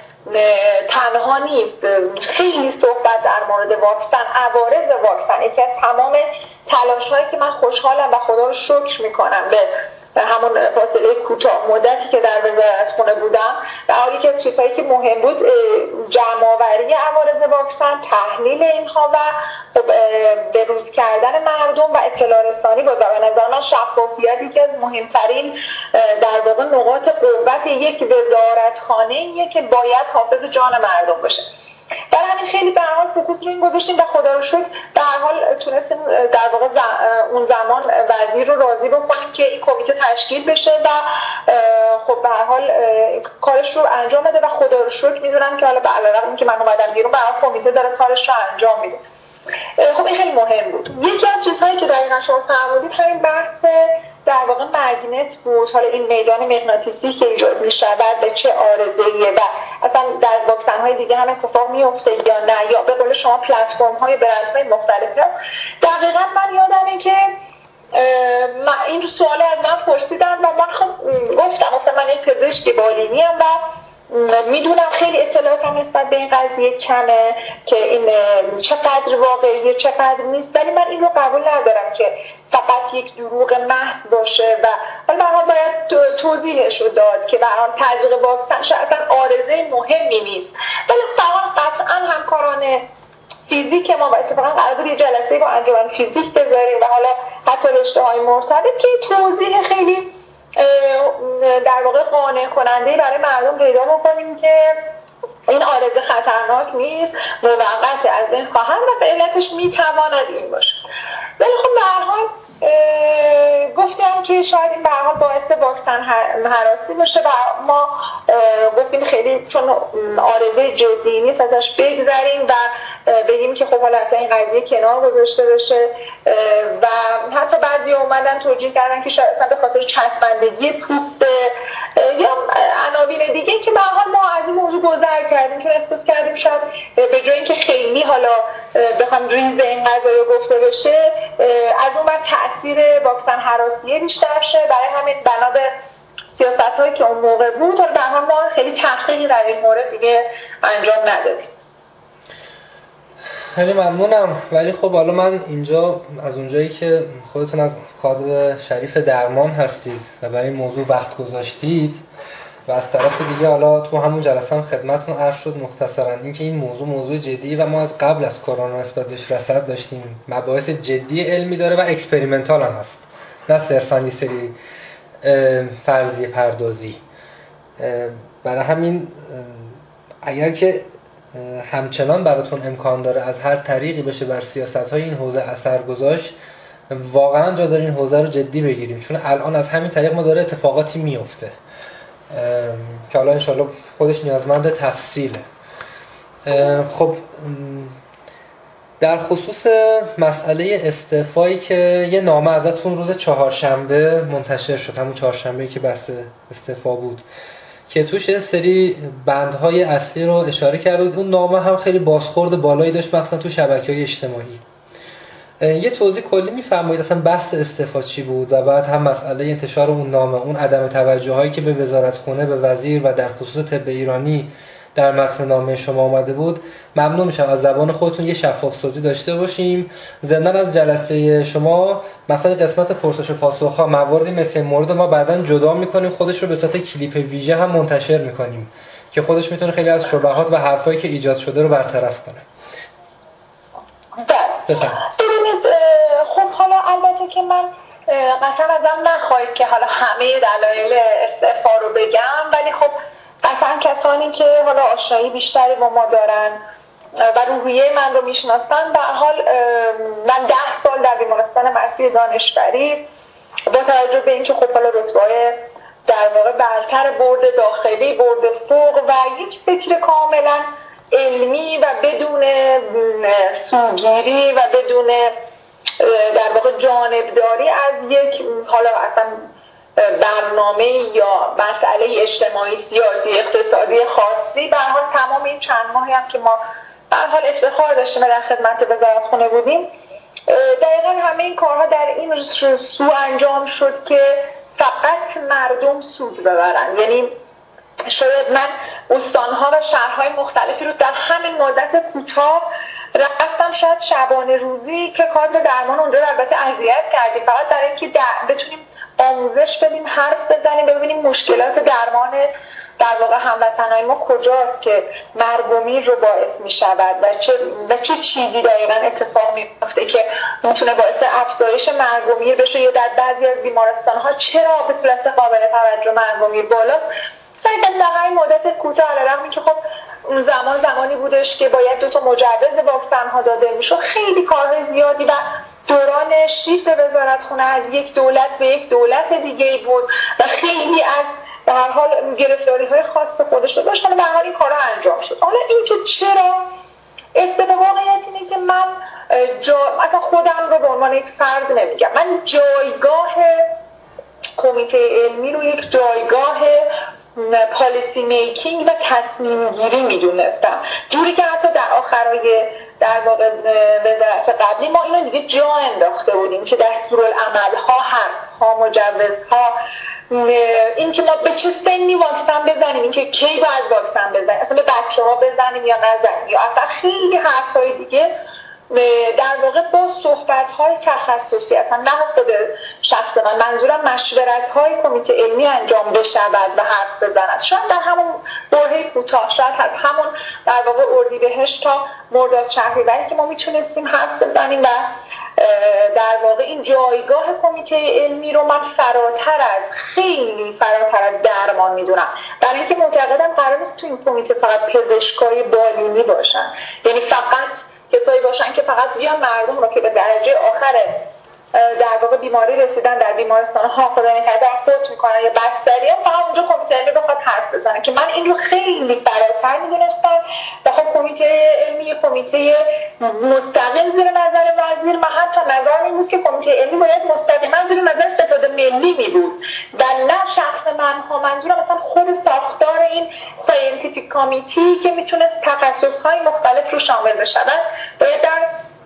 تنها نیست. خیلی صحبت در مورد واکسن، عوارض واکسن یکی از تمام تلاش هایی که من خوشحالم و خدا رو شکر میکنم به همون فاصله کوتاه مدتی که در وزارتخونه بودم، در حالی که چیزهایی که مهم بود جمع‌آوری عوارض واکسن، تحلیل اینها و بروز کردن مردم و اطلاع رسانی بود. و به نظر من شفافیتی که از مهمترین در واقع نقاط قوت یک وزارتخانه‌ایه که باید حافظ جان مردم باشه. برای همین خیلی به هر حال فوکوس رو این گذاشتیم و خدا رو شکر به هر حال تونستیم در واقع اون زمان وزیر رو راضی بکنیم که این کمیته تشکیل بشه و خب به هر حال کارش رو انجام بده و خدا رو شکر میدونم که حالا به علاوه بر اینکه من اومدم بیرون به هر حال کمیته داره کارش رو انجام میده. خب این خیلی مهم بود. یکی از چیزهایی که دقیقاً شما فرمودید همین بحث در واقع مگنت بود، حالا این میدان مغناطیسی که ایجاد می‌شود به چه عارضه‌ایه و اصلا در واکسن‌های دیگه هم اتفاق میفته یا نه، یا به قول شما پلتفرم‌های برندهای مختلفی. دقیقاً من یادمه که این سوال از من پرسیدن و من خب گفتم مثلا من یک پزشک بالینی ام و میدونم خیلی اطلاعاتم نسبت به این قضیه کمه که این چقدر واقعیه چقدر نیست، ولی من این رو قبول ندارم که فقط یک دروغ محض باشه و حالا به حال باید توضیحش رو داد که به هر حال تزریق واکسن شاید اصلا عارضه مهمی نیست، ولی فقط قطعا همکاران فیزیک ما با اتفاقا قرار بود یه جلسه با انجمن فیزیک بذاریم و حالا حتی رشته‌های مرتبط که توضیح خیلی در واقع قانع کننده برای مردم پیدا بکنیم که این عارضه خطرناک نیست، موقت از این خواهم و به علتش میتواند این باشه. ولی خب به هر حال گفتم که شاید این به هر حال باعث واکسن هراسی باشه و ما گفتیم خیلی چون عارضه جدی نیست ازش بگذریم و بگیم که خب حالا اصلا این قضیه کنار گذاشته بشه و حتی بعضی اومدن توجیه کردن که شاید اصلا به خاطر چسبندگی پوست یا عناوین دیگه که به هر حال ما از این موضوع گذر کردیم چون احساس کردیم شاید به جای اینکه خیلی حالا بخوام ریز این قضایا گفته بشه از اون بر تأثیر واکسن هراسیه بیشتر شه، برای همین بنا به سیاست‌هایی که اون موقع بود حالا به هر حال ما خیلی تحقیقی در این مورد دیگه انجام ندادیم. خیلی ممنونم. ولی خب حالا من اینجا از اونجایی که خودتون از کادر شریف درمان هستید و برای این موضوع وقت گذاشتید و از طرف دیگه حالا تو همون جلسه هم خدمتتون عرض شد مختصرا اینکه این موضوع موضوع جدی و ما از قبل از کرونا نسبت بهش رصد داشتیم، مباحث جدی علمی داره و اکسپریمنتال هم هست، نه صرفا یه سری فرضیه پردازی. برای همین اگر که همچنان براتون امکان داره از هر طریقی بشه بر سیاست‌های این حوزه اثر گذاشت، واقعا جا داره این حوزه رو جدی بگیریم، چون الان از همین طریق ما داره اتفاقاتی میفته که حالا انشالله خودش نیازمند تفصیله. خب در خصوص مسئله استعفایی که یه نامه ازتون روز چهارشنبه منتشر شد، همون چهارشنبه‌ای که بحث استعفا بود، که توش یه سری بندهای اصلی رو اشاره کرده بود. اون نامه هم خیلی بازخورد بالایی داشت، مخصوصا تو شبکه‌های اجتماعی. یه توضیح کلی می‌فرمایید اصلا بحث استعفا چی بود و بعد هم مسئله انتشار اون نامه، اون عدم توجهی که به وزارتخونه، به وزیر و در خصوص طب ایرانی در متن نامه شما اومده بود. ممنون میشم از زبان خودتون یه شفاف سازی داشته باشیم. ضمن از جلسه شما مثلا قسمت پرسش و پاسخ‌ها مواردی مثل مورد ما بعداً جدا می‌کنیم، خودش رو به صورت کلیپ ویژه هم منتشر می‌کنیم که خودش میتونه خیلی از شبهات و حرفایی که ایجاد شده رو برطرف کنه. ببینید خب حالا البته که من قطعا ازم نخواهید که حالا همه دلایل استعفا رو بگم، ولی خب قطعا کسانی که حالا آشنایی بیشتری با ما دارن و روحیه من رو میشناسن، به هر حال من ده سال در بیمارستان مرسی دانشوری با توجه به اینکه خب حالا رتبه‌های در واقع برتر برد داخلی، برد فوق و یک فکر کاملا علمی و بدون سوگیری و بدون در واقع جانبداری از یک حالا اصلا برنامه یا مسئله اجتماعی، سیاسی، اقتصادی خاصی، به هر حال تمام این چند ماهی هم که ما به هر حال افتخار داشتیم در خدمت وزارتخونه بودیم، دقیقا همه این کارها در این سو انجام شد که فقط مردم سود ببرن. یعنی شاید من استانها و شهرهای مختلفی رو در همین مدت کوتاه رفتم، شاید شبانه روزی که کادر درمان اونجا رو البته اذیت کردیم، فقط برای اینکه بتونیم آموزش بدیم، حرف بزنیم، ببینیم مشکلات درمان در واقع هموطنهای ما کجاست که مرگ و میر رو باعث می شود و چه, و چه چیزی دقیقا اتفاق می افته که میتونه باعث افزایش مرگ و میر بشه، یا در بعضی از بیمارستان ها چرا به صورت قابل توجه مرگ و میر بالاست. سعی کردیم در همین مدت کوتاه، علیرغم اینکه خب اون زمان زمانی بودش که باید دو تا مجوز واکسن ها داده میشد، خیلی کارهای زیادی و دوران شیفت وزارتخونه از یک دولت به یک دولت دیگه بود و خیلی از به هر حال گرفتاری‌های خاص خودش رو داشت، ولی به هر حال این کارا انجام شد. حالا اینکه چرا استفاده واقعیت اینه که من جا... مثلا خودم رو به عنوان یک فرد نمیگم، من جایگاه کمیته علمی رو یک جایگاه پالیسی میکینگ و تصمیم گیری میدونستم، جوری که حتی در آخرای در واقع وزارت قبلی ما اینو دیگه جا انداخته بودیم که دستورالعمل ها، حرف ها، مجوزها، این که ما به چه سنی واکسن بزنیم، این که کی باید واکسن بزنیم، اصلا به بچه ها بزنیم یا نزنیم، یا اصلا خیلی حرف های دیگه در واقع با صحبت های تخصصی، اصلا نه خود شخص من، منظورم مشورت های کمیته علمی انجام بشود و حرف بزند. شاید در همون برهه کوتاه، شاید از همون در واقع اردیبهشت تا مرداد شهریوری که ما میتونستیم حرف بزنیم و در واقع این جایگاه کمیته علمی رو من فراتر از خیلی فراتر از درمان میدونم، برای اینکه معتقدم قرار نیست تو این کمیته فقط پزشکای بالینی باشن، یعنی فقط کسایی باشن که فقط بیان مردم رو که به درجه آخر در واقع بیماری رسیدن در بیمارستان ها خدا نکرده فوت میکنن یا بستری هم فقط اونجا کمیته علمی بخواد حرف بزنه، که من این رو خیلی فراتر میدونستم و خب کمیته علمی کمیته مستقیم زیر نظر وزیر، من حتی نظرم این بود که کمیته علمی باید مستقیما زیر نظر ستاد ملی می بود و نه شخص من ها، منظورم مثلا خود ساختار این ساینتیفیک کامیتی که میتونست تخصص های مختلف رو شامل بشود باید در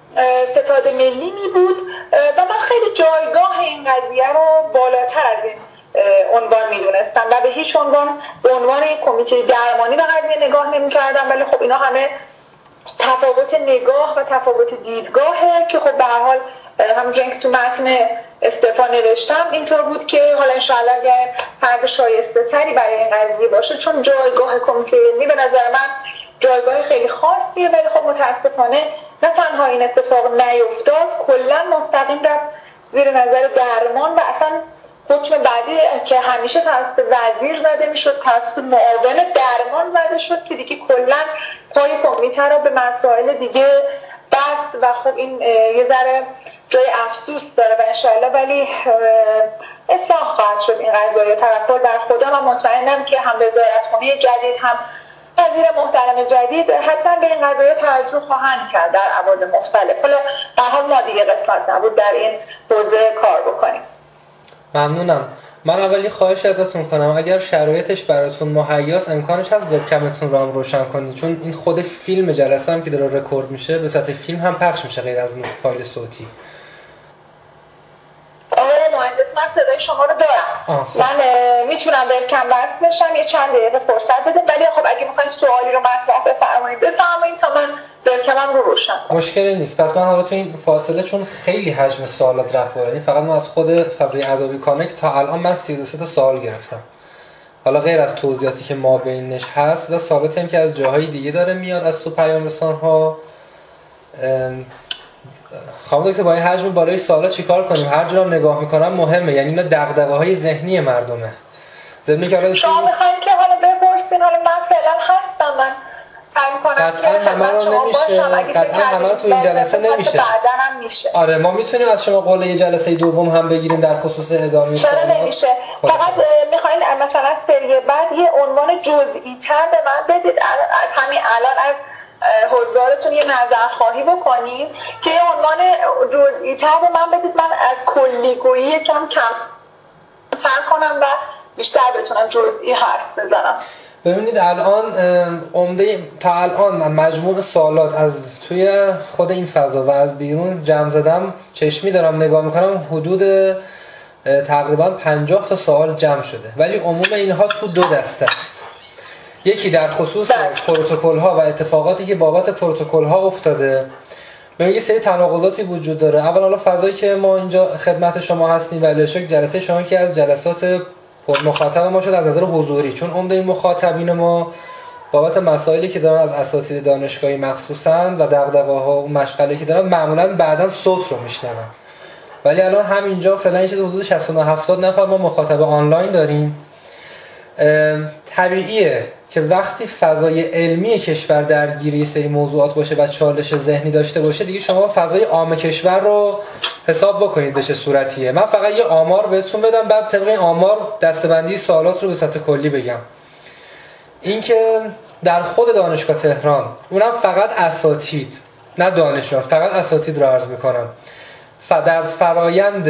ستاد ملی می بود و من خیلی جایگاه این قضیه رو بالاتر از این عنوان می دونستم و به هیچ عنوان به عنوان یک کمیته درمانی به قضیه نگاه نمی کردم، ولی خب اینا همه تفاوت نگاه و تفاوت دیدگاهه که خب به هر حال همونجوری که تو متن استعفا نوشتم اینطور بود که حالا انشاءالله اگر فرد شایسته تری برای این قضیه باشه، چون جایگاه کمیته علمی به نظر من جایگاه خیلی خاصیه، ولی خب متاسفانه نه تنها این اتفاق نیفتاد، کلا مستقیم رفت زیر نظر درمان و اصلا حکم بعدی که همیشه توسط وزیر زده میشد توسط معاون درمان زده شد که دیگه کلا پای کمیته رو به مسائل دیگه بست و خب این یه ذره جای افسوس داره و انشاءالله ولی اصلاح خواهد شد این قضیه. توکل بر خدا و مطمئنم که هم وزارتخونه جدید هم وزیر محترم جدید حتما به این قضیه توجه خواهند کرد در ابعاد مختلف. حالا به هر حال ما دیگه قسمت نبود در این حوزه کار بکنیم. ممنونم. من اولی خواهش ازتون کنم اگر شرایطش براتون مهیاست امکانش هست وبکمتون رو هم روشن کنید، چون این خود فیلم جلسه هم که داره رکورد میشه به صورت فیلم هم پخش میشه غیر از فایل صوتی. آقای مهندس من صدای شما رو دارم. من میتونم وبکم بس بشم یه چند دقیقه فرصت بدم، ولی خب اگه میخواین سوالی رو مطرح بفرمایید بفرمایید تا من وبکمم رو روشن کنم. مشکلی نیست. پس من حالا تو این فاصله چون خیلی حجم سوالات رفت بالا، یعنی فقط ما از خود فضای ادوبی کانکت تا الان من سی و دو تا سوال گرفتم. حالا غیر از توضیحاتی که ما بینش هست و سوالاتی هم که از جاهای دیگه داره میاد از تو پیام رسان‌ها. خانم دکتر با این حجم بالای سوالا چیکار کنیم؟ هر جورم نگاه میکنم مهمه، یعنی اینا دغدغه‌های ذهنی مردمه. ضمن که حالا شما میخواین که حالا بپرسین، حالا من فعلا هستم، من قطعا همه رو نمیشه، قطعا همه رو تو این جلسه نمیشه. آره ما میتونیم از شما قول یه جلسه دوم هم بگیریم در خصوص ادامه سوالات. چرا نمیشه؟ فقط میخواین مثلا سری بعد یه عنوان جزئی تر به من بدید، از همین الان از حضارتون یه نظرخواهی بکنید که یه عنوان جزئی تر به من بدید، من از کلیگویی کم کم تر کنم و بیشتر بتونم جزئی حرف بزنم. ببینید الان عمده تا الان مجموع سوالات از توی خود این فضا و از بیرون جمع زدم، چشمی دارم نگاه میکنم حدود تقریبا پنجاه تا سوال جمع شده، ولی عموم اینها تو دو دسته است. یکی در خصوص پروتکل ها و اتفاقاتی که بابت پروتکل ها افتاده. ببینید یه سری تناقضاتی وجود داره. اول حالا فضایی که ما اینجا خدمت شما هستیم و الهشک جلسه شما که از جلسات مخاطب ما شد از نظر حضوری، چون عمده این مخاطبین ما بابت مسائلی که دارن از اساتید دانشگاهی مخصوصا و دغدغه‌ها و مشغله‌ای که دارن معمولا بعداً صوت رو میشنون، ولی الان همینجا فعلا یه چیز حدود شصت و نه هفتاد نفر ما مخاطب آنلاین داریم. طبیعیه که وقتی فضای علمی کشور درگیری سری موضوعات باشه و چالش ذهنی داشته باشه، دیگه شما فضای عام کشور رو حساب بکنید به چه صورتیه. من فقط یه آمار بهتون بدم، بعد طبق این آمار دسته‌بندی سوالات رو به صورت کلی بگم. اینکه در خود دانشگاه تهران، اونم فقط اساتید نه دانشجویان، فقط اساتید رو عرض میکنم، در فرایند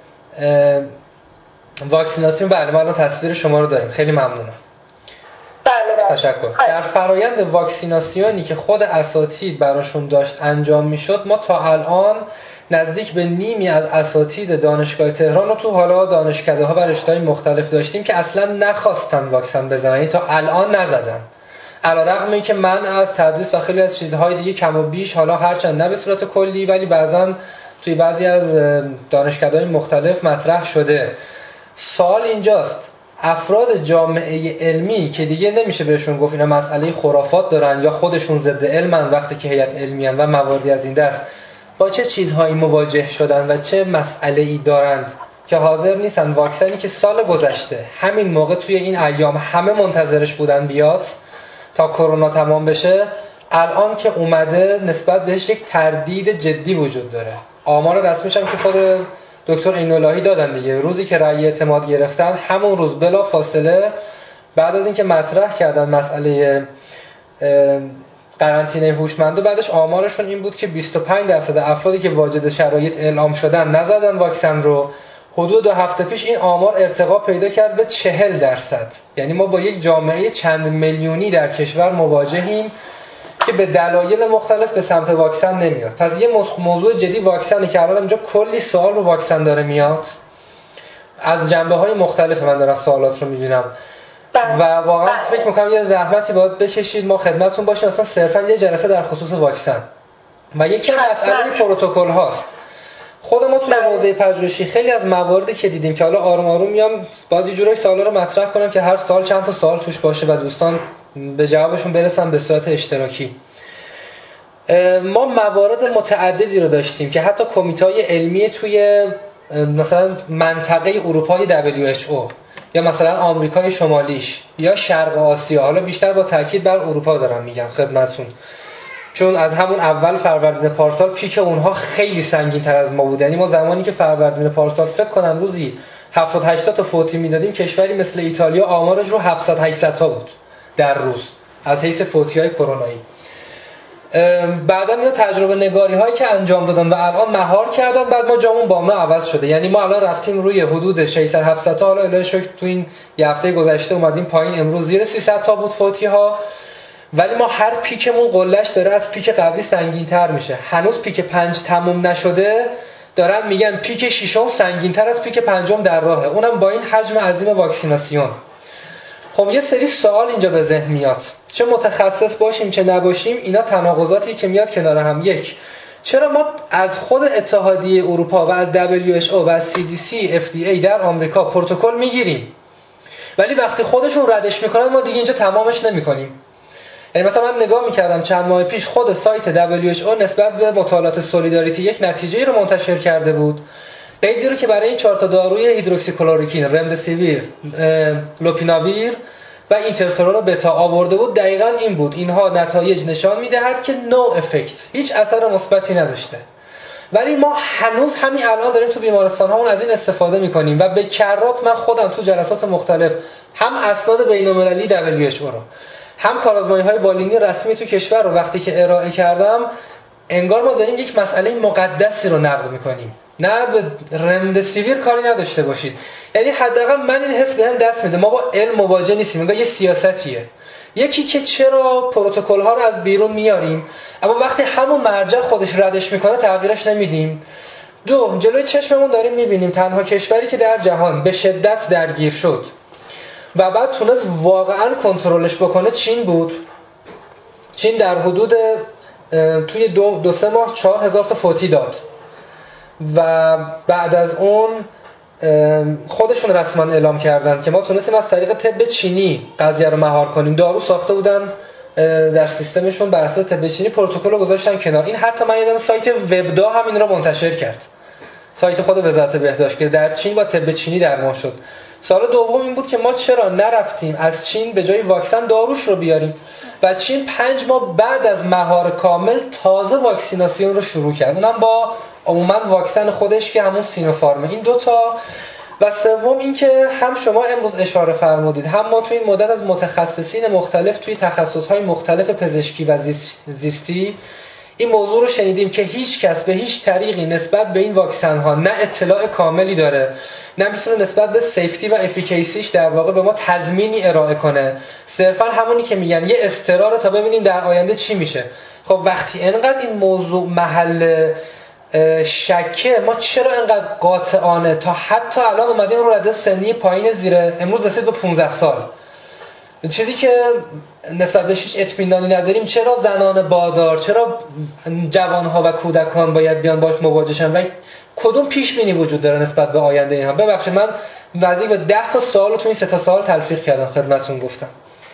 واکسیناسیون، بله ما الان تصویر شما رو داریم، خیلی ممنونم. بله تشکر. در فرایند واکسیناسیونی که خود اساتید براشون داشت انجام میشد، ما تا الان نزدیک به نیمی از اساتید دانشگاه تهران رو تو حالا دانشکده ها و رشته‌های مختلف داشتیم که اصلا نخواستن واکسن بزنن، یعنی تا الان نزدن. علیرغم اینکه من از تدریس و خیلی از چیزهای دیگه کم و بیش، حالا هرچند نه به صورت کلی ولی بعضا توی بعضی از دانشکده‌های مختلف مطرح شده. سوال اینجاست افراد جامعه علمی که دیگه نمیشه بهشون گفت اینا مسئله خرافات دارن یا خودشون ضد علمن وقتی که هیئت علمی ان و مواردی از این دست، با چه چیزهایی مواجه شدن و چه مسئله‌ای دارند که حاضر نیستن واکسنی که سال گذشته همین موقع توی این ایام همه منتظرش بودن بیاد تا کرونا تمام بشه، الان که اومده نسبت بهش یک تردید جدی وجود داره. آمار رسمیش هم که خود دکتر ایناللهی دادن دیگه، روزی که رأی اعتماد گرفتن همون روز بلا فاصله بعد از اینکه مطرح کردن مسئله قرنطینه هوشمند و بعدش آمارشون این بود که بیست و پنج درصد افرادی که واجد شرایط اعلام شدن نزدن واکسن رو. حدود دو هفته پیش این آمار ارتقا پیدا کرد به چهل درصد. یعنی ما با یک جامعه چند میلیونی در کشور مواجهیم که به دلایل مختلف به سمت واکسن نمیاد. پس یه موضوع جدی واکسنه که الان اینجا کلی سوال رو واکسن داره میاد از جنبه‌های مختلف. من دارم سوالات رو میبینم و واقعا فکر میکنم یه زحمتی باید بکشید ما خدمتتون باشیم، اصلا صرفا یه جلسه در خصوص واکسن و یکی مسئله پروتکل هاست. خود ما توی موضوع پژوهشی خیلی از مواردی که دیدیم که حالا آروم آروم میام باز یه جورایی سوالا رو مطرح کنم که هر سال چند تا سوال توش باشه و دوستان به جوابشون برسن به صورت اشتراکی. ما موارد متعددی رو داشتیم که حتی کمیته‌های علمی توی مثلا منطقه اروپای دبلیو اچ او یا مثلا آمریکای شمالیش یا شرق آسیا، حالا بیشتر با تاکید بر اروپا دارم میگم خدمتتون، چون از همون اول فروردین پارسال پیک اونها خیلی سنگین‌تر از ما بود. یعنی ما زمانی که فروردین پارسال فکر کنم روزی هفتاد هشتاد تا فوتی میدادیم، کشوری مثل ایتالیا آمارش رو هفتصد هشتصد تا بود در روز از حیث فوتی‌های کرونایی. بعدا اینا تجربه نگاری هایی که انجام دادن و الان مهار کردن، بعد ما جامون با ما عوض شده. یعنی ما الان رفتیم روی حدود ششصد هفتصد تا، حالا الهی شکر تو این یه هفته گذشته اومدیم پایین، امروز زیر سیصد تا بود فوتی ها، ولی ما هر پیکمون قلهش داره از پیک قبلی سنگین تر میشه. هنوز پیک پنج تموم نشده، دارن میگن پیک ششم سنگین تر از پیک پنجم در راهه، اونم با این حجم عظیم واکسیناسیون. خب یه سری سوال اینجا به ذهن میاد، چه متخصص باشیم چه نباشیم، اینا تناقضاتی که میاد کنار هم. یک، چرا ما از خود اتحادیه اروپا و از دبلیو اچ او و از سی دی سی، اف دی ای در آمریکا پروتکل میگیریم، ولی وقتی خودشون ردش میکنن ما دیگه اینجا تمامش نمیکنیم؟ یعنی مثلا من نگاه میکردم چند ماه پیش خود سایت دبلیو اچ او نسبت به مطالعات سولیداریتی یک نتیجه رو منتشر کرده بود، قیدی رو که برای این چهار تا داروی هیدروکسیکلoroquine، رمدسیویر، لوپیناویر و اینترفرون بتا آورده بود، دقیقاً این بود: اینها نتایج نشان میدهد که نو افکت، هیچ اثر مثبتی نداشته. ولی ما هنوز همین الان داریم تو بیمارستان هامون از این استفاده میکنیم و به کرات من خودم تو جلسات مختلف هم اسناد بین‌المللی دبلیو اچ او رو هم کارآزمایی‌های بالینی رسمی تو کشور رو وقتی که ارائه کردم، انگار ما داریم یک مسئله مقدسی رو نقد میکنیم. نه به رمدسیویر کاری نداشته باشید. یعنی حداقل من این حس بهم دست میده ما با علم مواجه نیستیم، انگار یه سیاستیه. یکی که چرا پروتکل ها رو از بیرون میاریم اما وقتی همون مرجع خودش ردش میکنه تغییرش نمیدیم. دو، جلوی چشممون داریم میبینیم تنها کشوری که در جهان به شدت درگیر شد و بعد تونست واقعا کنترلش بکنه چین بود. چین در حدود توی دو, دو سه ماه چهار هزار تا فوتی داد و بعد از اون خودشون رسما اعلام کردن که ما تونستیم از طریق طب چینی قضیه رو مهار کنیم. دارو ساخته بودن در سیستمشون، بر اساس طب چینی پروتکل رو گذاشتن کنار. این حتی من یادم سایت وبدا هم این رو منتشر کرد، سایت خود وزارت بهداشت، که در چین با طب چینی درمان شد. سال دوم این بود که ما چرا نرفتیم از چین به جای واکسن داروش رو بیاریم و چین پنج ماه بعد از مهار کامل تازه واکسیناسیون رو شروع کرد، اونم با عموما واکسن خودش که همون سینوفارمه. این دوتا. و سوم این که هم شما امروز اشاره فرمودید هم ما توی این مدت از متخصصین مختلف توی تخصصهای مختلف پزشکی و زیستی این موضوع رو شنیدیم که هیچ کس به هیچ طریقی نسبت به این واکسن ها نه اطلاع کاملی داره، نه میتونه نسبت به سیفتی و افیکیسیش در واقع به ما تضمینی ارائه کنه. صرفا همونی که میگن یه استرار تا ببینیم در آینده چی میشه. خب وقتی انقدر این موضوع محل شکه، ما چرا انقدر قاطعانه تا حتی الان اومدیم رو رده سنی پایین زیره، امروز رسید به پانزده سال، چیزی که نسبت بهش هیچ اطمینانی نداریم. چرا زنان بادار، چرا جوانها و کودکان باید بیان باش مواجه شن و کدوم پیش بینی وجود داره نسبت به آینده اینها؟ ببخشید من نزدیک به ده تا سوال رو تو این سه تا سوال تلفیق کردم خدمتتون گفتم.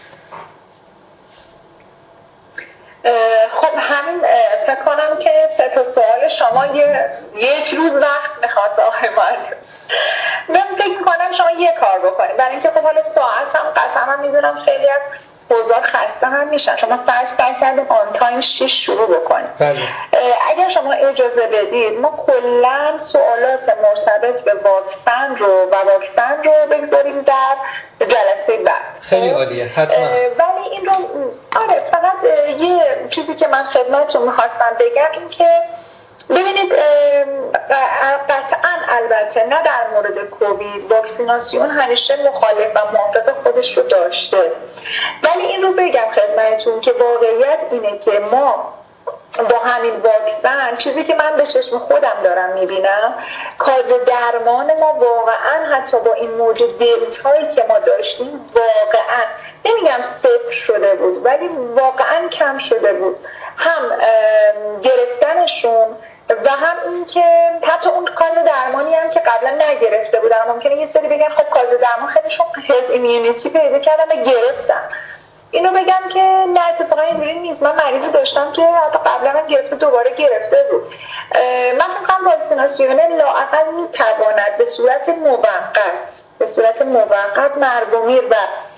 خب همین فکر کنم که سه تا سوال شما یه یک روز وقت می‌خواست آقای معلم. من فکر می‌کنم شما یه کار بکنید، برای اینکه خب حالا ساعت هم قطعا من میدونم خیلی از حضار خسته هم میشن، شما سرش سعی کردیم آن تایم شیش شروع بکنید. بله. اگر شما اجازه بدید ما کلا سوالات مرتبط به واکسن رو و واکسن رو بگذاریم در جلسه بعد. خیلی عالیه، حتما. ولی این رو آره فقط یه چیزی که من خدمتتون می‌خواستم بگم این که ببینید قطعا البته نه در مورد کووید واکسیناسیون همیشه مخالف و موافق خودش رو داشته، ولی این رو بگم خدمتتون که واقعیت اینه که ما با همین واکسن چیزی که من به چشم خودم دارم میبینم کادر درمان ما واقعا حتی با این موج دلتایی که ما داشتیم واقعا نمیگم صفر شده بود ولی واقعا کم شده بود، هم گرفتنشون و هم این که حتی اون کاز درمانی هم که قبلا نگرفته بودن ممکنه یه سری بگن خب کاز درمان خیلیشون هرد ایمیونیتی پیدا کردن و گرفتن. اینو بگم که نه اتفاقا اینجوری نیست. من مریضی داشتم که حتی قبلا هم گرفته دوباره گرفته بود. من فکر کنم واکسیناسیون لااقل میتواند به صورت موقت به صورت موقت مرگ و میر و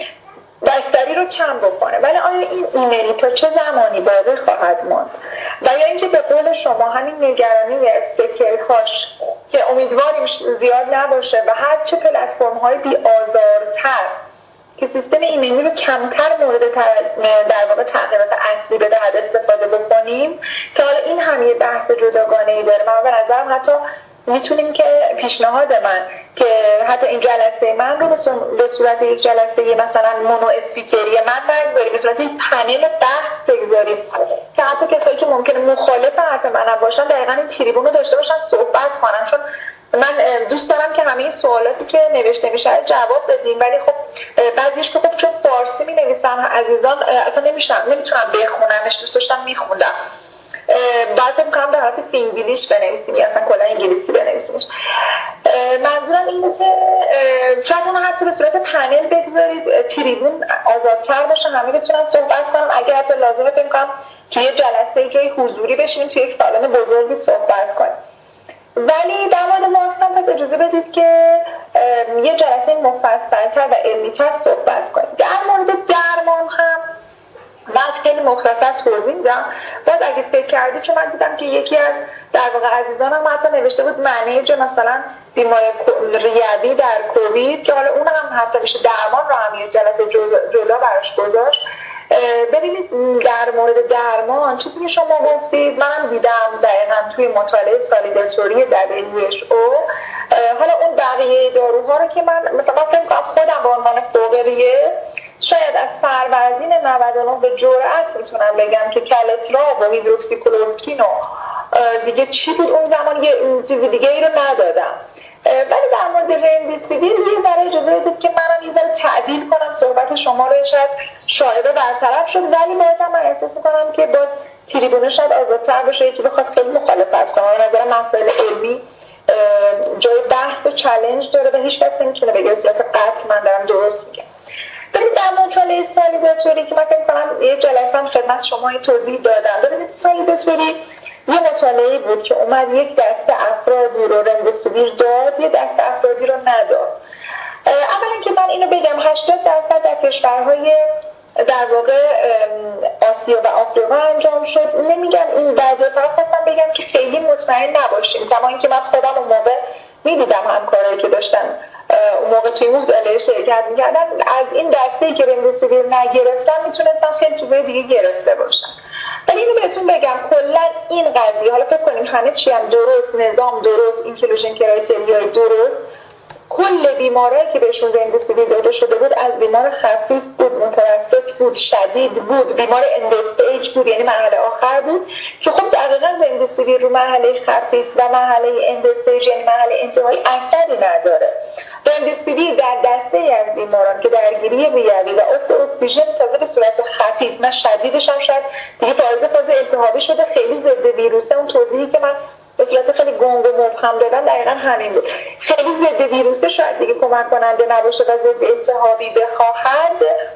بستری رو کم بکنه، ولی آیا این ایمنی تا چه زمانی باقی خواهد ماند؟ و یا اینکه به قول شما همین نگرانی استیکل هاش که امیدواریم زیاد نباشه و هر چه پلتفرم های بی آزارتر که سیستم ایمنی رو کمتر مورد در واقع تغییرات اصلی بدهد استفاده بکنیم، که حالا این هم یه بحث جداگانه ای داره. من به نظرم حتی میتونیم که پیشنهاد من که حتی این جلسه من رو به صورت یک جلسه مثلا مونو اسپیکری من بگذاریم، به صورت یک پنل بحث بگذاریم که حتی کسایی که ممکنه مخالف حرف منم باشن دقیقاً این تریبون رو داشته باشن صحبت کنن، چون من دوست دارم که همه این سوالاتی که نوشته میشه جواب بدیم، ولی خب بعضیش که خب چون فارسی می نویسم عزیزان اصلا نمیشم نمیتونم بخونمش، دوست داشتم میخوندم، بعد فکر کنم در حالت فینگلیش بنویسیم یا اصلا کلا انگلیسی بنویسیمش. منظورم اینه که شاید اون حتی به صورت پنل بگذارید، تریبون آزادتر باشه، همه بتونن صحبت کنم. اگر حتی لازمه فکر کنم توی جلسه جای حضوری بشینیم توی یک سالن بزرگی صحبت کنیم. ولی در مورد واکسن پس اجازه بدید که یه جلسه مفصل‌تر و علمی‌تر صحبت کنیم. در مورد درمان هم من خیلی مختصر توضیح میدم. باز اگه فکر کردی، چون من دیدم که یکی از در واقع عزیزانم حتی نوشته بود منیج مثلا بیماری ریوی در کووید، که حالا اون هم حتی میشه درمان رو هم یه جلسه جدا براش گذاشت. ببینید در مورد درمان چیزی که شما گفتید منم دیدم دقیقاً توی مطالعه سالیداتوری دبلیو اچ او. حالا اون بقیه داروها رو که من مثلا فکر کنم خودم به عنوان فوق‌ریه شاید از فروردین نود و نه به جرئت میتونم بگم که کلترا و هیدروکسیکلoroquine دیگه چی بود اون زمان یه چیز دیگه ای رو ندادم. ولی در مورد رمدیسیویر یه ذره اجازه بدید که منم یه ذره تعدیل کنم صحبت شما رو، شاید شایبه برطرف شد، ولی بازم من احساس می‌کنم که باز تریبونه شاید آزادتر بشه، یکی بخواد خیلی مخالفت کنه. به نظر مسائل علمی جای بحث و چالش داره و هیچ کس نمیتونه بگه صورت قطع من دارم درست میگم. ببینید در مطالعه سالیداتوری که من فکر کنم یه جلسه هم خدمت شما توضیح دادم، ببینید سالیداتوری یه مطالعه بود که اومد یک دسته افرادی رو رمدیسیویر داد، یه دسته افرادی رو نداد. اولا که من اینو بگم هشتاد درصد در کشورهای در واقع آسیا و آفریقا انجام شد. نمیگم این بعضی فقط خواستم بگم که خیلی مطمئن نباشیم، کما اینکه من خودم اون موقع میدیدم همکارایی که داشتن اون موقع توی مطالعه شرکت میکردن از این دسته‌ای که رمدیسیویر نگرفتن میتونستن خیلی چیزای دیگه گرفته باشن. ولی اینو بهتون بگم کلا این قضیه، حالا فکر کنیم همه چی هم درست، نظام درست، اینکلوژن کرایتریای درست، کل بیمارایی که بهشون رمدیسیویر داده شده بود از بیمار خفیف بود، متوسط بود، شدید بود، بیمار اند استیج بود یعنی مرحله آخر بود، که خب دقیقاً رمدیسیویر رو مرحله خفیف و مرحله اند استیج یعنی مرحله انتهایی اثری نداره. رمدیسیویر در دسته از بیماران که درگیری ریوی و افت اکسیژن تازه به صورت خفیف نه شدیدش هم شاید دیگه فاز فاز التهابی شده، خیلی ضد ویروسه. اون توضیحی که من به صورت خیلی گنگ و مبهم دادن دقیقاً همین بود. خیلی ضد ویروسه شاید دیگه کمک کننده نباشه و ضد التهابی بخواهد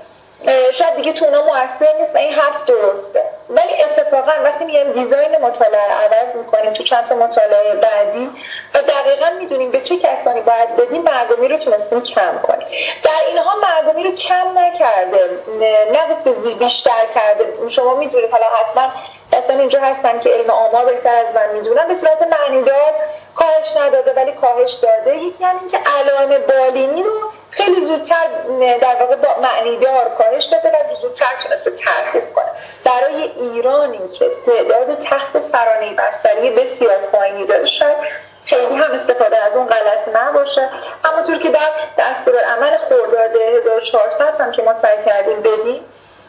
شاید دیگه تو اونا موثر نیست. این حرف درسته، ولی اتفاقا وقتی میایم دیزاین مطالعه رو عوض میکنیم تو چند تا مطالعه بعدی و دقیقاً میدونیم به چه کسانی باید بدیم، مرگ و میر رو تونستیم کم کنیم. در اینها مرگ و میر رو کم نکرده، نه بیشتر کرده. شما میدونید حالا حتما اصلا اینجا هستن که علم آمار بهتر از من میدونن، به صورت معنیدار کاهش نداده ولی کاهش داده. یکی یعنی اینکه علائم بالینی رو خیلی زودتر در واقع با معنیدار کاهش داده و زودتر تونسته ترخیص کنه. برای ایرانی که تعداد تخت سرانه‌ای بستری بسیار پایینی داره شاید خیلی هم استفاده از اون غلط نباشه. همونطور که در دستورالعمل خرداد هزار و چهارصد هم که ما سعی کردیم بدیم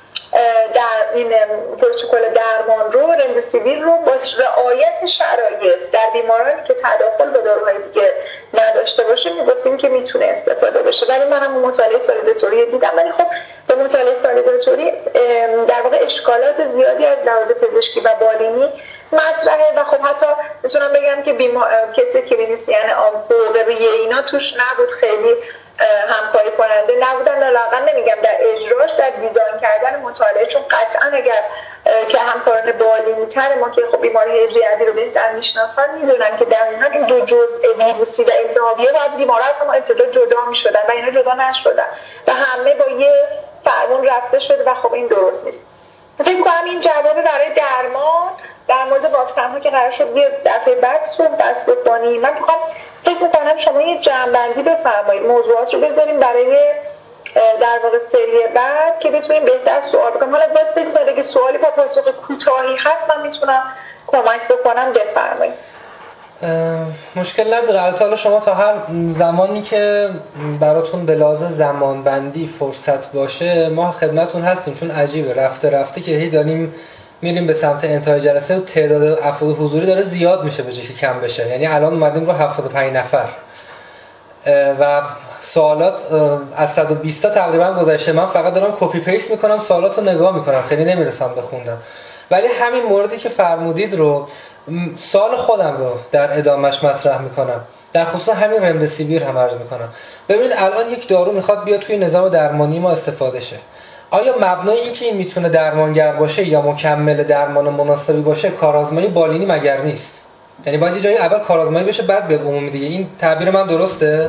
در این پروتکل درمان رو رمدیسیویر رو با رعایت شرایط در بیمارانی که تداخل به داروهای دیگه نداشته باشه میگفتیم که میتونه استفاده بشه. ولی من هم مطالعه سالیداتوری دیدم، ولی خب به مطالعه سالیداتوری در واقع اشکالات زیادی از لحاظ پزشکی و بالینی مطرحه و خب حتی میتونم بگم که بیمار... کسی کلینیسیان حقوقی اینا توش نبود، خیلی همکاری کننده نبودن، لااقل نمیگم در اجراش، در دیزاین کردن مطالعه، چون قطعا اگر که همکاران بالین‌تر ما که خب بیماری ریوی رو بهتر میشناسن میدونن که در اونها این دو جزء ویروسی و التهابیه باید بیمارا از ما ابتدا جدا میشدن و اینا جدا نشدن و همه با یه فرمون رفته شده و خب این درست نیست. فکر کنم این جواب برای درمان در مورد واکسن ها که قرار شد یه دفعه بعد صحبت بکنیم. من میخوام فکر میکنم شما یه جمع‌بندی بفرمایید، موضوعات رو بذاریم برای در واقع سری بعد که بتونیم بهتر سوال بکنیم. حالا باز فکر کنید اگه سوالی با پاسخ کوتاهی هست من میتونم کمک بکنم، بفرمایید. مشکل نداره. البته شما تا هر زمانی که براتون به لحاظ زمان بندی فرصت باشه ما خدمتون هستیم، چون عجیبه رفته رفته که هی داریم میریم به سمت انتهای جلسه و تعداد افراد حضوری داره زیاد میشه به جای که کم بشه. یعنی الان اومدیم رو هفتاد و پنج نفر و سوالات از صد و بیست تا تقریبا گذشته. من فقط دارم کپی پیست میکنم، سوالات رو نگاه میکنم، خیلی نمیرسم بخوندم. ولی همین موردی که فرمودید رو سوال خودم رو در ادامهش مطرح میکنم، در خصوص همین رمدسیویر هم عرض میکنم. ببینید الان یک دارو میخواد بیاد توی نظام درمانی ما استفاده شه. آیا مبنای این که این میتونه درمانگر باشه یا مکمل درمان مناسبی باشه کارآزمایی بالینی مگر نیست؟ یعنی باید یه جایی اول کارآزمایی بشه بعد بیاد عمومی دیگه. این تعبیر من درسته؟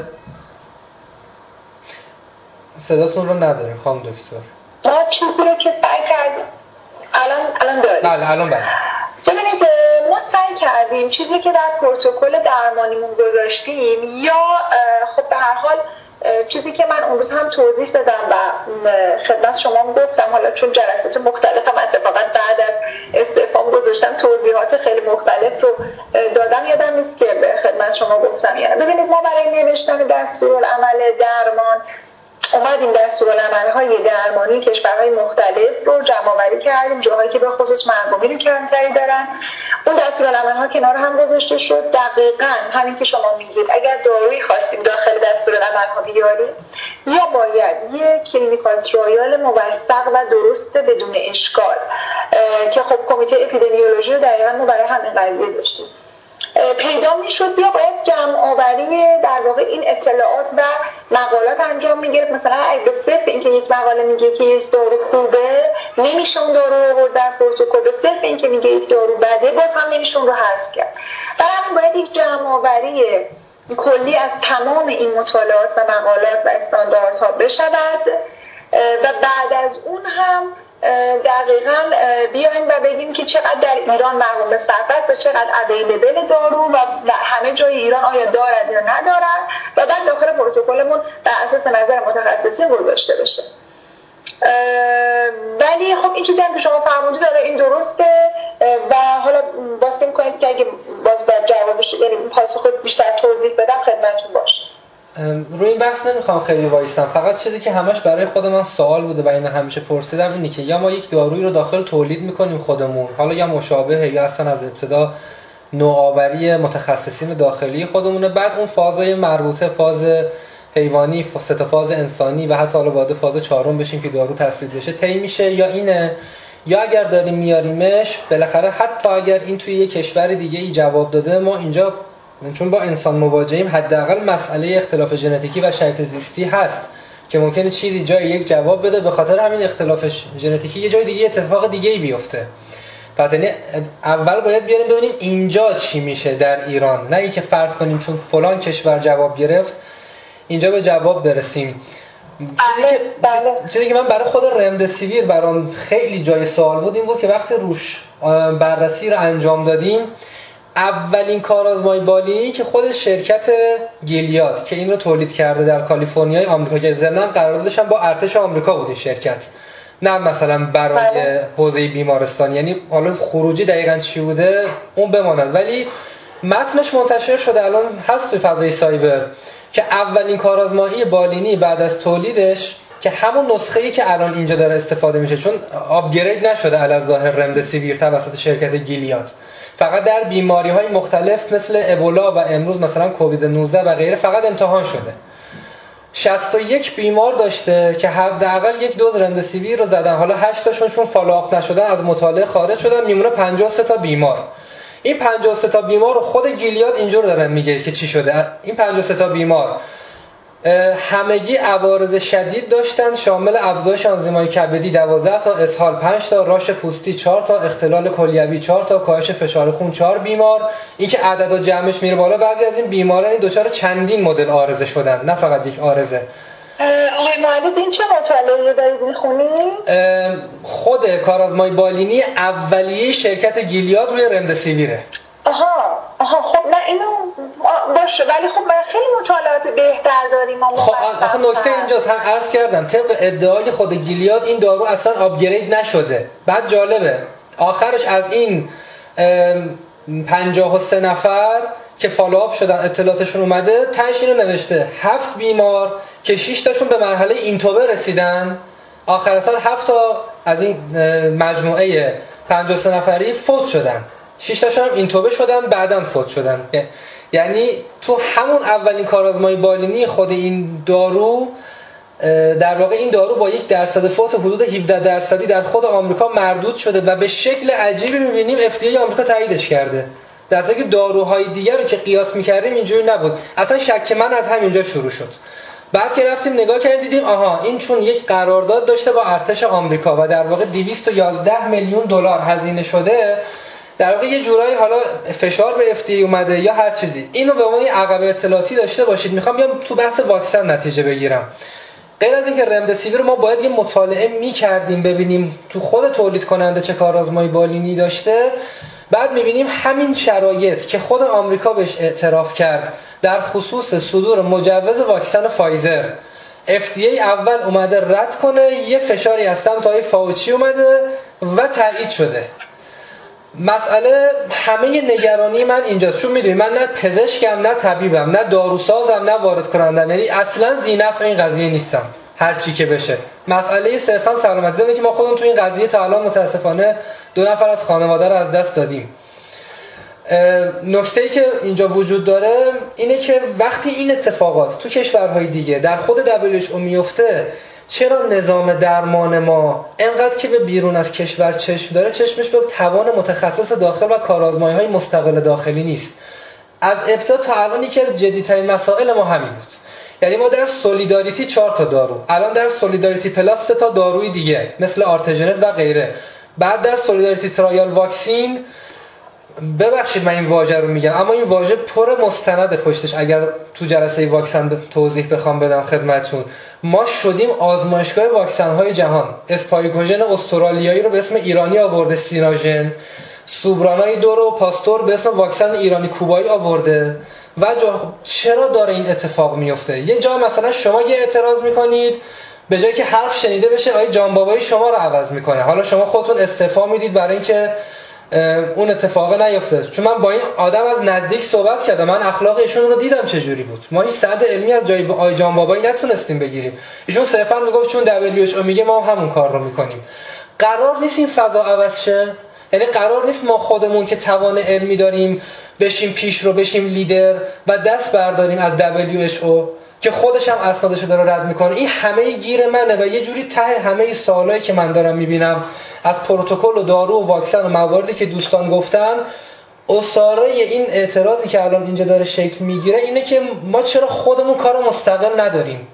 صداتون رو نداریم خانم دکتر. ما چیزی رو که سعی کردیم الان الان داریم. بله الان بله. ببینید ما سعی کردیم چیزی که در پروتکل درمانیمون گذاشتیم یا خب به هر حال چیزی که من اون روز هم توضیح دادم و خدمت شما گفتم، حالا چون جلسات مختلف هم اتفاقا بعد از استعفام گذاشتم توضیحات خیلی مختلف رو دادم، یادم نیست که به خدمت شما گفتم یا نه. ببینید ما برای نوشتن دستورالعمل درمان اومدیم دستورالعمل‌های درمانی کشورهای مختلف رو جمع‌آوری کردیم، جاهایی که به خصوص مرگومیر کمتری دارن. اون دستورالعمل‌ها کنار هم گذاشته شد. دقیقاً همین که شما میگید اگر دارویی خواستیم داخل دستورالعمل‌ها بیاریم یا باید یک کلینیکال ترایال موثق و درست بدون اشکال که خب کمیته اپیدمیولوژی رو دقیقاً ما برای همین قضیه داشتیم پیدا میشد، یا باید جمع آوری در واقع این اطلاعات و مقالات انجام میگرفت. مثلا اگه صرف اینکه یک مقاله میگه که یک دارو خوبه نمیشه اون دارو رو برد در پروتکل، به صرف اینکه میگه یک دارو بده باز هم نمیشه اون رو حذف کرد. برای همین باید یک جمع آوری کلی از تمام این مطالعات و مقالات و استانداردها بشود و بعد از اون هم دقیقاً بیایم و بگیم که چقدر در ایران مرهم به صرف است و چقدر اویلیبل دارو و همه جای ایران آیا دارد یا ندارد و بعد داخل پروتکلمون بر اساس نظر متخصصین گذاشته بشه. ولی خب این چیزی هم که شما فرمودید داره این درسته و حالا باز فکر کنید که اگه باز باید جوابش یعنی پاسخ بیشتر توضیح بدم خدمتتون باشه. روی این بحث نمیخوام خیلی وایسم، فقط چیزی که همش برای خود من سوال بوده و اینو همیشه پرسیدم اینه که یا ما یک دارویی رو داخل تولید میکنیم خودمون، حالا یا مشابهه یا اصلا از ابتدا نوآوری متخصصین داخلی خودمونه، بعد اون فازهای مربوطه فاز حیوانی، سه تا فاز انسانی و حتی حالا وارد فاز چهارم بشیم که دارو تثبیت بشه طی میشه، یا اینه یا اگر داریم میاریمش بالاخره حتی اگر این توی یک کشور دیگه ای جواب داده ما اینجا چون با انسان مواجهیم حداقل مسئله اختلاف ژنتیکی و شرط زیستی هست که ممکنه چیزی جای یک جواب بده، به خاطر همین اختلاف ژنتیکی یه جای دیگه اتفاق دیگه ای بیفته. پس یعنی اول باید بیاریم ببینیم اینجا چی میشه در ایران، نه اینکه فرض کنیم چون فلان کشور جواب گرفت اینجا به جواب برسیم. چیزی که چیزی که من برای خود رمدسیویر برام خیلی جای سوال بود این بود که وقتی روش بررسی رو انجام دادیم اولین کارآزمایی بالینی که خود شرکت گیلیاد که این رو تولید کرده در کالیفرنیای آمریکا که ضمن قراردادش هم با ارتش آمریکا بود این شرکت، نه مثلا برای حوزه بیمارستان، یعنی حالا خروجی دقیقاً چی بوده اون بماند، ولی متنش منتشر شده الان هست توی فضای سایبر که اولین کارآزمایی بالینی بعد از تولیدش که همون نسخه‌ای که الان اینجا داره استفاده میشه چون آپگرید نشده علی‌ظاهر رمدسیویر توسط شرکت گیلیاد، فقط در بیماری‌های مختلف مثل ابولا و امروز مثلا کووید نوزده و غیره فقط امتحان شده. شصت و یک بیمار داشته که حداقل یک دوز رمدسیویر رو زدن، حالا هشت تاشون چون فالوآپ نشدن از مطالعه خارج شدن، میمونه پنجاه و سه تا بیمار. این پنجاه و سه تا بیمار رو خود گیلیاد اینجور دارن میگه که چی شده. این پنجاه و سه تا بیمار همگی عوارض شدید داشتن، شامل افزایش آنزیمای کبدی دوازده تا، اسهال پنج تا، راش پوستی چهار تا، اختلال کلیوی چهار تا، کاهش فشار خون چهار بیمار. این که عدد و جمعش میره بالا، بعضی از این بیماران دچار چندین مدل عارضه شدن، نه فقط یک عارضه. آقای مهندس این چه مطالعه دارید میخونید؟ خود کارآزمای بالینی اولیه شرکت گیلیاد روی رمدسیویره. آها آها خب نه اینو باشه، ولی خب من خیلی مطالعات بهتر داریم. خب آخه نکته اینجاست، هم عرض کردم طبق ادعای خود گیلیاد این دارو اصلا آپگرید نشده. بعد جالبه آخرش از این پنجاه و سه نفر که فالوآپ شدن اطلاعاتشون اومده، تهش اینو نوشته هفت بیمار که شش تاشون به مرحله اینتوبه رسیدن، آخر سال هفت تا از این مجموعه پنجاه و سه نفری فوت شدن، شش تاشون هم اینتوبه شدن بعداً فوت شدن. یعنی تو همون اولین کارآزمای بالینی خود این دارو، در واقع این دارو با یک درصد فوت حدود هفده درصدی در خود آمریکا مردود شده و به شکل عجیبی می‌بینیم اف دی ای آمریکا تاییدش کرده، در حالی که داروهای دیگر رو که قیاس می‌کردیم اینجوری نبود. اصلا شک من از همینجا شروع شد. بعد که رفتیم نگاه کردیم دیدیم آها این چون یک قرارداد داشته با ارتش آمریکا و در واقع دویست و یازده میلیون دلار هزینه شده، در واقع یه جورایی حالا فشار به اف دی ای اومده یا هر چیزی، اینو به عنوان عقبه اطلاعاتی داشته باشید. میخوام بیام تو بحث واکسن نتیجه بگیرم. غیر از اینکه رمدسیویر رو ما باید یه مطالعه می‌کردیم ببینیم تو خود تولید کننده چه کارآزمای بالینی داشته، بعد می‌بینیم همین شرایط که خود آمریکا بهش اعتراف کرد در خصوص صدور مجوز واکسن فایزر، اف دی ای اول اومده رد کنه، یه فشاری از سمت آقای فاوچی اومده و تایید شده. مسئله همه نگرانی من اینجاست، چون میدونی من نه پزشکم نه طبیبم نه داروسازم نه وارد کنندم، یعنی اصلا ذی‌نفع این قضیه نیستم هر چی که بشه. مسئله صرفا سلامتی زنده که ما خودمون تو این قضیه تا الان متاسفانه دو نفر از خانواده رو از دست دادیم. نکته‌ای که اینجا وجود داره اینه که وقتی این اتفاقات تو کشورهای دیگه در خود دبلیو اچ او میفته، چرا نظام درمان ما انقدر که به بیرون از کشور چشم داره، چشمش به توان متخصص داخل و کارآزمایی‌های مستقل داخلی نیست؟ از ابتدا تا الان یکی از جدی‌ترین مسائل ما همین بود. یعنی ما در سولیداریتی چهار تا دارو، الان در سولیداریتی پلاس سه تا داروی دیگه مثل آرتژنت و غیره، بعد در سولیداریتی ترایال واکسین، ببخشید من این واژه رو میگم اما این واژه پر مستند پشتش، اگر تو جلسه واکسن توضیح بخوام بدم خدمتتون، ما شدیم آزمایشگاه واکسن های جهان. اسپایگوژن استرالیایی رو به اسم ایرانی آورده سیناژن، سوبرانای دو رو پاستور به اسم واکسن ایرانی کوبایی آورده. و جا چرا داره این اتفاق میفته؟ یه جا مثلا شما یه اعتراض میکنید، به جایی که حرف شنیده بشه آقای جان بابایی شما رو عوض میکنه. حالا شما خودتون استعفا میدید برای اینکه اون اتفاق نیفته. چون من با این آدم از نزدیک صحبت کردم، من اخلاق ایشون رو دیدم چجوری بود. ما این سند علمی از جای آقای جان بابایی نتونستیم بگیریم. ایشون صرفا میگفت چون دبلیو اچ او میگه ما هم همون کار رو میکنیم. قرار نیست این فضا عوض شه. یعنی قرار نیست ما خودمون که توان علمی داریم بشیم پیش رو، بشیم لیدر و دست برداریم از دبلیو اچ او که خودش هم اسنادش داره رد میکنه. این همه گیر منه و یه جوری ته همه سوالایی که من دارم میبینم از پروتکل و دارو و واکسن و مواردی که دوستان گفتن، اصاره این اعتراضی که الان اینجا داره شکل میگیره اینه که ما چرا خودمون کار مستقل نداریم.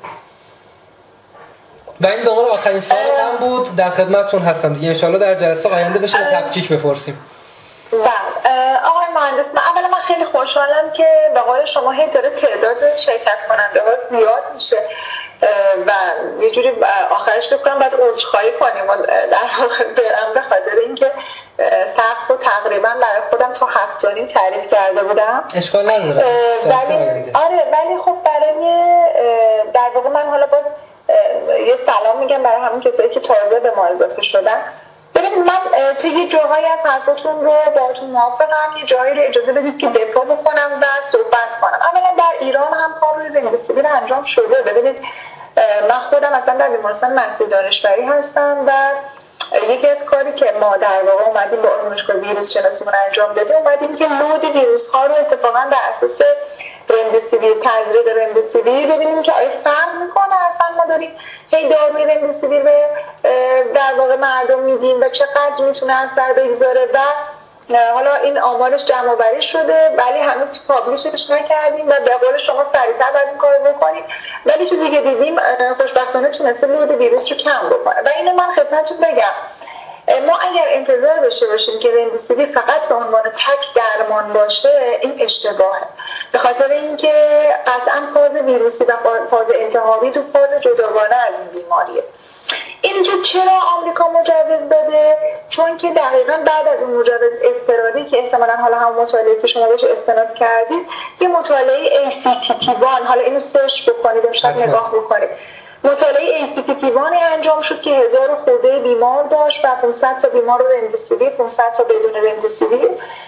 و این به عنوان آخرین سوال من بود، در خدمتتون هستم دیگه. ان شاءالله در جلسه آینده بشه به تفکیک بپرسیم. بله آقای مهندس، من اولا من خیلی خوشحالم که به قول شما هی داره تعداد شرکت کننده ها زیاد میشه و یه جوری آخرش بکنم بعد عذرخواهی کنیم و در واقع برم، به خاطر اینکه سقف رو تقریبا برای خودم تا هفت و نیم تعریف کرده بودم. اشکال نداره. ولی آره ولی خب برای در واقع من حالا باز یه سلام میگم برای همون کسایی که تازه به ما اضافه شدن. ببینید من توی یه جاهایی از حرفاتون رو باهاتون موافقم، یه جایی رو اجازه بدید که دفاع بکنم و صحبت کنم. اولا در ایران هم کار روی رمدسیویر انجام شده. ببینید من خودم اصلا در بیمارستان مهستی دانشوری هستم و یکی از کاری که ما در واقع اومدیم با آزمایشگاه ویروس شناسیمون انجام دادیم، اومدیم که لود ویروس ها رو اتفاقا بر اساس رمدسیویر، تزریق رمدسیویر ببینیم که آیا فرق میکنه. اصلا ما داریم هی داروی رمدسیویر به در واقع مردم میدیم و چقدر میتونه اثر بگذاره و حالا این آمارش جمع آوری شده ولی هنوز پابلیشش نکردیم و به قول شما سریعتر باید این کارو بکنیم، ولی چیزی که دیدیم خوشبختانه تونسته لود ویروس رو کم بکنه. و اینو من خدمتتون بگم، ما اگر انتظار داشته باشیم که رمدیسیویر فقط به عنوان تک درمان باشه این اشتباهه، به خاطر اینکه قطعا فاز ویروسی و فاز التهابی تو فاز جداگانه از این بیماریه. اینجا چرا آمریکا مجوز داده؟ چون که دقیقاً بعد از اون مجوز اضطراری که احتمالاً حالا هم مطالعه که شما بهش استناد کردید، یه مطالعه ای سی تی تی وان، حالا اینو سرچ بکنید امشب نگاه بکنید، مطالعه ای سی تی تی وان انجام شد که هزار خورده بیمار داشت و پانصد تا بیمار رو رمدیسیویر، پانصد تا بدون رمدیسیویر،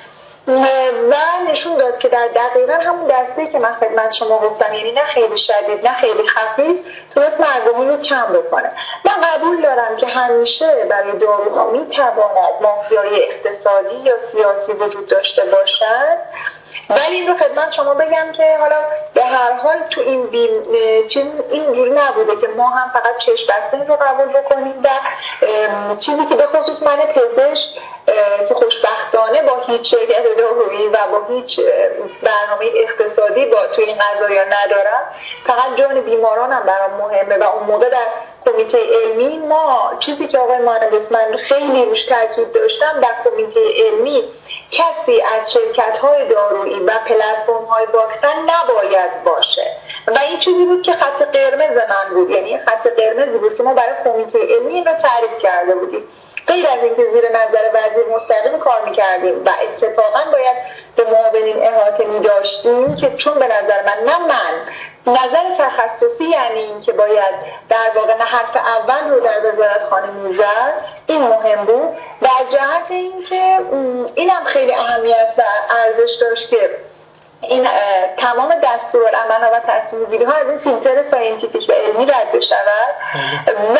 و نشون داد که در دقیقاً همون دسته که من خدمت شما گفتم، یعنی نه خیلی شدید نه خیلی خفیف، تونست مرگومی رو کم بکنه. من قبول دارم که همیشه برای داروها میتواند مافیای اقتصادی یا سیاسی وجود داشته باشد، ولی این رو خدمت شما بگم که حالا به هر حال تو این بیم چیز اینجوری نبوده که ما هم فقط چشم بسته این رو قبول بکنیم و چیزی که به خصوص من پزشک که خوشبختانه با هیچ شرکت دارویی و با هیچ برنامه اقتصادی با توی این قضایا ندارم، فقط جان بیمارانم برام مهمه. و اون موقع در کمیته علمی ما چیزی که آقای مهندس من خیلی روش تاکید داشتم، در کمیته علمی کسی از شرکت‌های دارویی و پلتفرم‌های واکسن نباید باشه و این چیزی بود که خط قرمز من بود، یعنی خط قرمزی بود که ما برای کمیته علمی این رو تعریف کرده بودیم. غیر از اینکه زیر نظر وزیر مستقیم کار می‌کردیم و اتفاقاً باید به معاونین احاطه می‌داشتیم که چون به نظر من نه من نظر تخصصی، یعنی این که باید در واقع نه حرف اول رو در وزارتخانه میزد، این مهم بود. و از جهت اینکه اینم خیلی اهمیت و ارزش داشت که این تمام دستورالعمل‌ها و تصمیم‌گیری‌ها از این فیلتر ساینتیفیک و علمی رد بشود و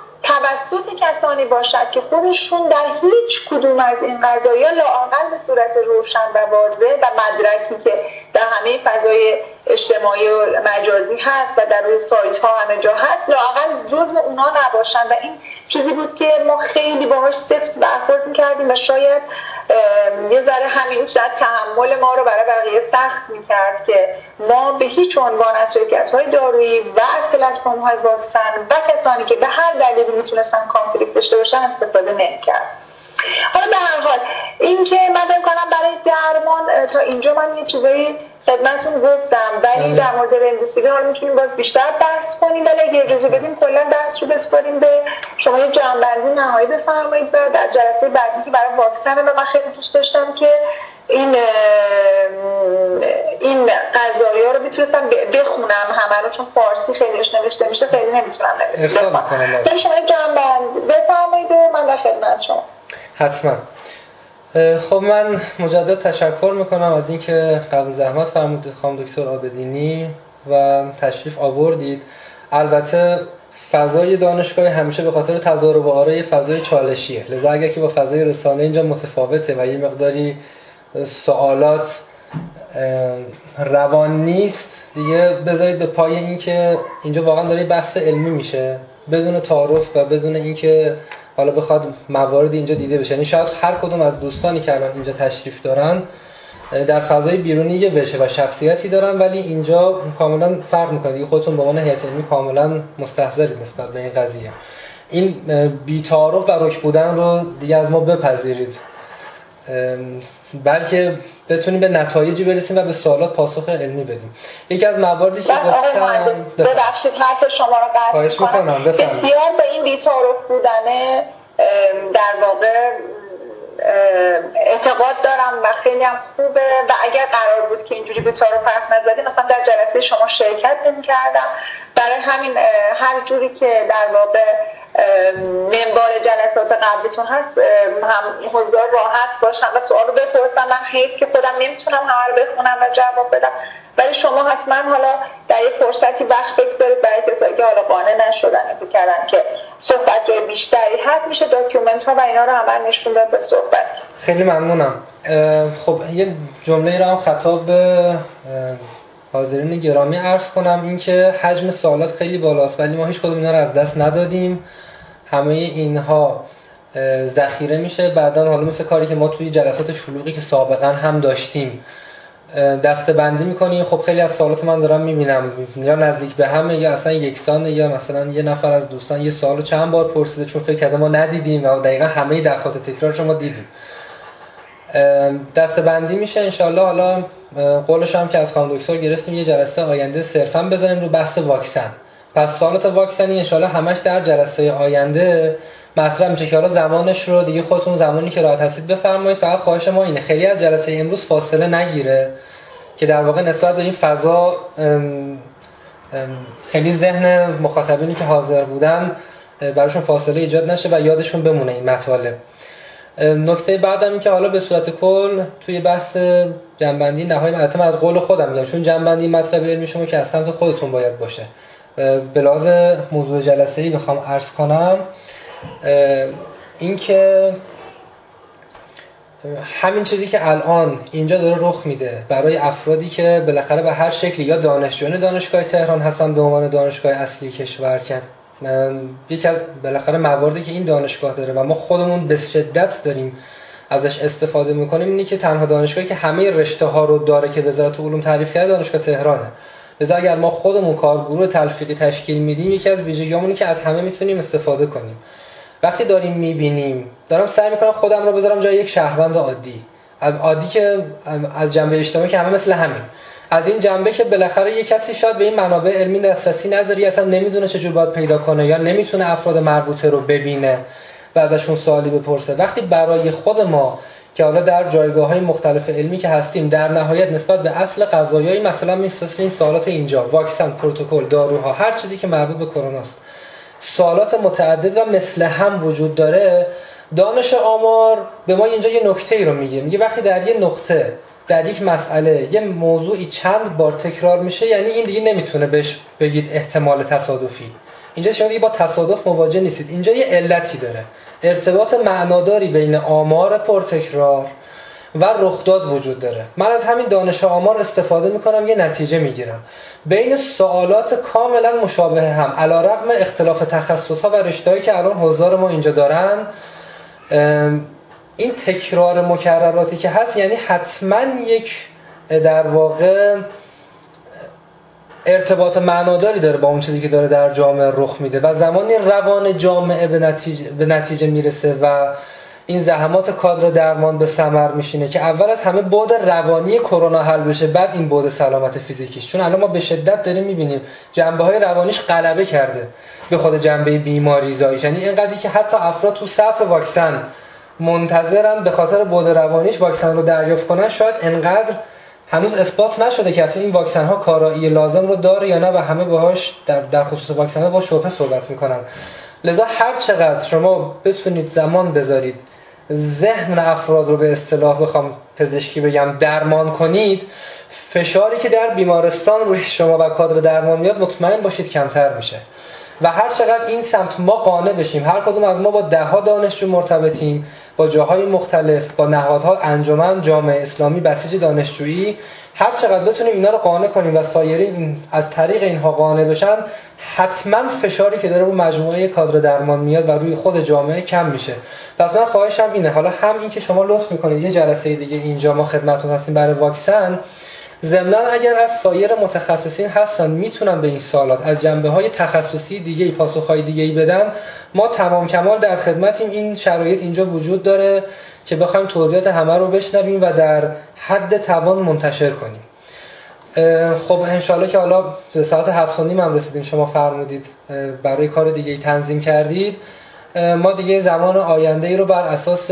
توسط کسانی باشد که خودشون در هیچ کدوم از این قضایا لااقل به صورت روشن و واضح و مدرکی که در همه فضای اجتماعی و مجازی هست و در روی سایت ها همه جا هست، لااقل جزء اونها نباشن. و این چیزی بود که ما خیلی باهاش سفت برخورد می‌کردیم و شاید یه ذره همین شاید تحمل ما رو برای بقیه سخت می‌کرد که ما به هیچ عنوان از شرکت‌های دارویی و از پلتفرم‌های واکسن و کسانی که به هر دلیلی میتونستن کانفلیکت داشته باشن استفاده نمی‌کرد. حالا به هر حال این که من فکر کنم برای درمان تا اینجا من یه چیزایی خدمتتون گفتم، ولی در مورد رمدیسیویر حالا میتونیم باز بیشتر بحث کنیم، ولی اگه اجازه بدیم کلا بحث رو بسپاریم به شما یه جمع‌بندی نهایی بفرمایید و در جلسه بعدی که برای واکسن رو من خیلی دوست داشتم که این این قضایا رو میتونستم بخونم همه رو، چون فارسی خیلیش نوشته میشه خیلی نمیتونم نوشته بخونم. ولی شما یه جمع‌بندی بفرمایید و من در خدمت شما. حتما. خب من مجدد تشکر میکنم از اینکه قبل زحمت فرمودید خانم دکتر عابدینی و تشریف آوردید. البته فضای دانشگاه همیشه به خاطر تضارب و آرای فضای چالشیه، لذا اگر که با فضای رسانه اینجا متفاوته و یه مقداری سوالات روان نیست دیگه، بذارید به پای این که اینجا واقعا داره بحث علمی میشه بدون تعارف و بدون اینکه حالا بخواد موارد اینجا دیده بشه. یعنی شاید هر کدوم از دوستانی که الان اینجا تشریف دارن در فضای بیرونی یه وجه و شخصیتی دارن، ولی اینجا کاملا فرق میکنه دیگه. خودتون به عنوان هیئت علمی کاملا مستحضرید نسبت به این قضیه. این بی‌تعارف و رک بودن رو دیگه از ما بپذیرید، بلکه بتونیم به نتایجی برسیم و به سوالات پاسخ علمی بدیم. یکی از مواردی که گفتم ببخشید حرف شما رو قطع کنم، بسیار به این بی‌تعارف بودن در واقع اعتقاد دارم و خیلی هم خوبه و اگر قرار بود که اینجوری به تعارف حرف نزدیم مثلا در جلسه شما شرکت نمی‌کردم. برای همین هر جوری که در واقع منبار جلسات قبلیتون هست هم حضار راحت باشم و سوال رو بپرسم. من حیف که خودم نمیتونم همه رو بخونم و جواب بدم، ولی شما حتما حالا در یه فرصتی وقت بگذارید برای کسایی که حالا قانع نشدن و کردن که صحبت جای بیشتری هست میشه داکیومنت ها و اینا رو همه نشون داد به صحبت. خیلی ممنونم. خب یه جمله رو هم خطاب به حاضرین گرامی عرض کنم، این که حجم سوالات خیلی بالاست ولی ما هیچ کدوم اینا رو از دست ندادیم. همه اینها ذخیره میشه، بعدن حالا مثل کاری که ما توی جلسات شلوغی که سابقا هم داشتیم دسته‌بندی میکنیم. خب خیلی از سوالات من دارم میبینم یا نزدیک به همه یا اصلا یکسانه، یا مثلا یه نفر از دوستان یه سوالو چند بار پرسیده چون فکر کرده ما ندیدیم و دقیقا همه دفعات تکرارش ما دیدیم. دسته‌بندی میشه انشالله. حالا قولش هم که از خانم دکتر گرفتیم یه جلسه آینده صرفا بذاریم رو بحث واکسن. پس سوالات واکسنی انشالله همش در جلسه آینده مطرح میشه که حالا زمانش رو دیگه خودتون زمانی که راحت هستید بفرمایید. فقط خواهش ما اینه خیلی از جلسه امروز فاصله نگیره که در واقع نسبت به این فضا ام ام خیلی ذهن مخاطبینی که حاضر بودن براشون فاصله ایجاد نشه و یادشون بمونه این مطالب. نکته بعدم این که حالا به صورت کل توی بحث جنبندی نهایی البته من از قول خودم میگم چون جنبندی مطلب علمی شما که از سمت خودتون باید باشه. به لحاظ موضوع جلسه‌ای بخوام عرض کنم این که همین چیزی که الان اینجا داره رخ میده برای افرادی که بالاخره به هر شکلی یا دانشجویان دانشگاه تهران هستن به عنوان دانشگاه اصلی کشور، که یکی از بالاخره مواردی که این دانشگاه داره و ما خودمون به شدت داریم ازش استفاده میکنیم اینه که تنها دانشگاهی که همه رشته ها رو داره که وزارت علوم تعریف کرده دانشگاه تهرانه. لذا اگر ما خودمون کارگروه تلفیقی تشکیل میدیم یکی از ویژگیامونه که از همه میتونیم استفاده کنیم. وقتی داریم میبینیم دارم سعی میکنم خودم رو بذارم جای یک شهروند عادی، عادی که از جنبه اجتماعی که همه مثل همین، از این جنبه که بالاخره یک کسی شاید به این منابع علمی دسترسی نداره، اصلا نمیدونه چجور باید پیدا کنه یا نمیتونه افراد مربوطه رو ببینه و ازشون سوالی بپرسه. وقتی برای خود ما که حالا در جایگاه‌های مختلف علمی که هستیم در نهایت نسبت به اصل قضایایی مثلا مثل این سوالات اینجا واکسن، پروتکل، داروها، هر چیزی که مربوط به کرونا است سوالات متعدد و مثل هم وجود داره، دانش آمار به ما اینجا یه نکته‌ای رو میگه. میگه وقتی در یه نقطه در یک مسئله یه موضوعی چند بار تکرار میشه یعنی این دیگه نمیتونه بهش بگید احتمال تصادفی. اینجا شما دیگه با تصادف مواجه نیستید، اینجا یه علتی داره، ارتباط معناداری بین آمار پرتکرار و رخداد وجود داره. من از همین دانش آمار استفاده میکنم یه نتیجه میگیرم بین سوالات کاملا مشابه هم علیرغم اختلاف تخصص‌ها و رشته‌هایی که الان حضار ما اینجا دارن. این تکرار مکرراتی که هست یعنی حتما یک در واقع ارتباط معناداری داره با اون چیزی که داره در جامعه رخ میده و زمانی روان جامعه به نتیجه, به نتیجه میرسه و این زحمات کادر درمان به ثمر میشینه که اول از همه بعد روانی کرونا حل بشه بعد این بعد سلامت فیزیکیش. چون الان ما به شدت داریم میبینیم جنبه‌های روانیش غلبه کرده به خود جنبه بیماریزاییش، یعنی اینقدری که حتی افراد تو صف واکسن منتظرن به خاطر بعد روانیش واکسن رو دریافت کنن. شاید انقدر هنوز اثبات نشده که اصلا این واکسن ها کارایی لازم رو داره یا نه و همه باهاش در در خصوص واکسن ها با شبهه صحبت میکنن. لذا هر چقدر شما بتونید زمان بذارید ذهن افراد رو به اصطلاح بخوام پزشکی بگم درمان کنید، فشاری که در بیمارستان روی شما و کادر درمان میاد مطمئن باشید کمتر میشه. و هر چقدر این سمت ما قانع بشیم، هر کدوم از ما با ده ها دانشجو مرتبطیم، با جاهای مختلف، با نهادها، انجمن، جامعه اسلامی، بسیج دانشجویی، هر چقدر بتونیم اینا رو قانع کنیم و سایرین از طریق اینها قانع بشن، حتما فشاری که داره رو مجموعه کادر درمان میاد و روی خود جامعه کم میشه. پس من خواهشم اینه، حالا هم این که شما لطف میکنید یه جلسه دیگه اینجا ما خدمتتون هستیم برای واکسن، ضمناً اگر از سایر متخصصین هستن میتونن به این سوالات از جنبه‌های تخصصی دیگه‌ای پاسخ‌های دیگه‌ای بدن، ما تمام کمال در خدمتیم. این شرایط اینجا وجود داره که بخوایم توضیحات همه رو بشنویم و در حد توان منتشر کنیم. خب انشالله که حالا به ساعت هفت و نیم هم رسیدیم، شما فرمودید برای کار دیگه‌ای تنظیم کردید، ما دیگه زمان آینده ای رو بر اساس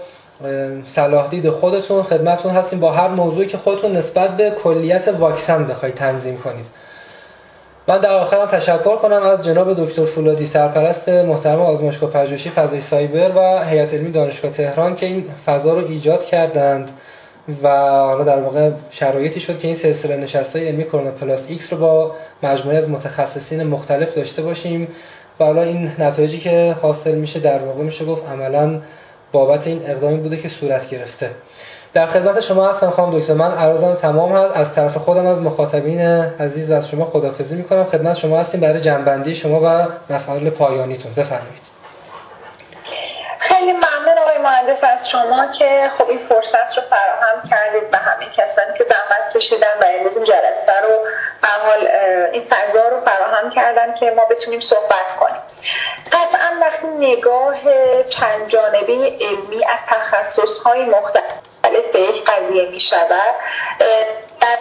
صلاح دید خودتون خدمتتون هستیم با هر موضوعی که خودتون نسبت به کلیت واکسن بخواید تنظیم کنید. من در آخرم تشکر کنم از جناب دکتر فولادی سرپرست محترم آزمایشگاه پژوهشی فضای سایبر و هیئت علمی دانشگاه تهران که این فضا رو ایجاد کردند و حالا در واقع شرایطی شد که این سلسله نشست‌های علمی کرونا پلاس ایکس رو با مجموعه از متخصصین مختلف داشته باشیم و حالا این نتایجی که حاصل میشه در واقع میشه گفت عملاً بابت این اقدامی بوده که صورت گرفته. در خدمت شما هستم خانم دکتر. من عرضم تمام هست. از طرف خودم از مخاطبین عزیز و از شما خداحافظی میکنم. خدمت شما هستیم برای جنبندی شما و مسائل پایانیتون. بفرمایید. خیلی متشکرم از شما که خب این فرصت رو فراهم کردید به همه کسانی که زحمت کشیدن و امروز این جلسه رو به حال این فضا رو فراهم کردن که ما بتونیم صحبت کنیم. قطعا وقتی نگاه چند جانبه علمی از تخصص‌های مختلف به یک قضیه می‌شود، در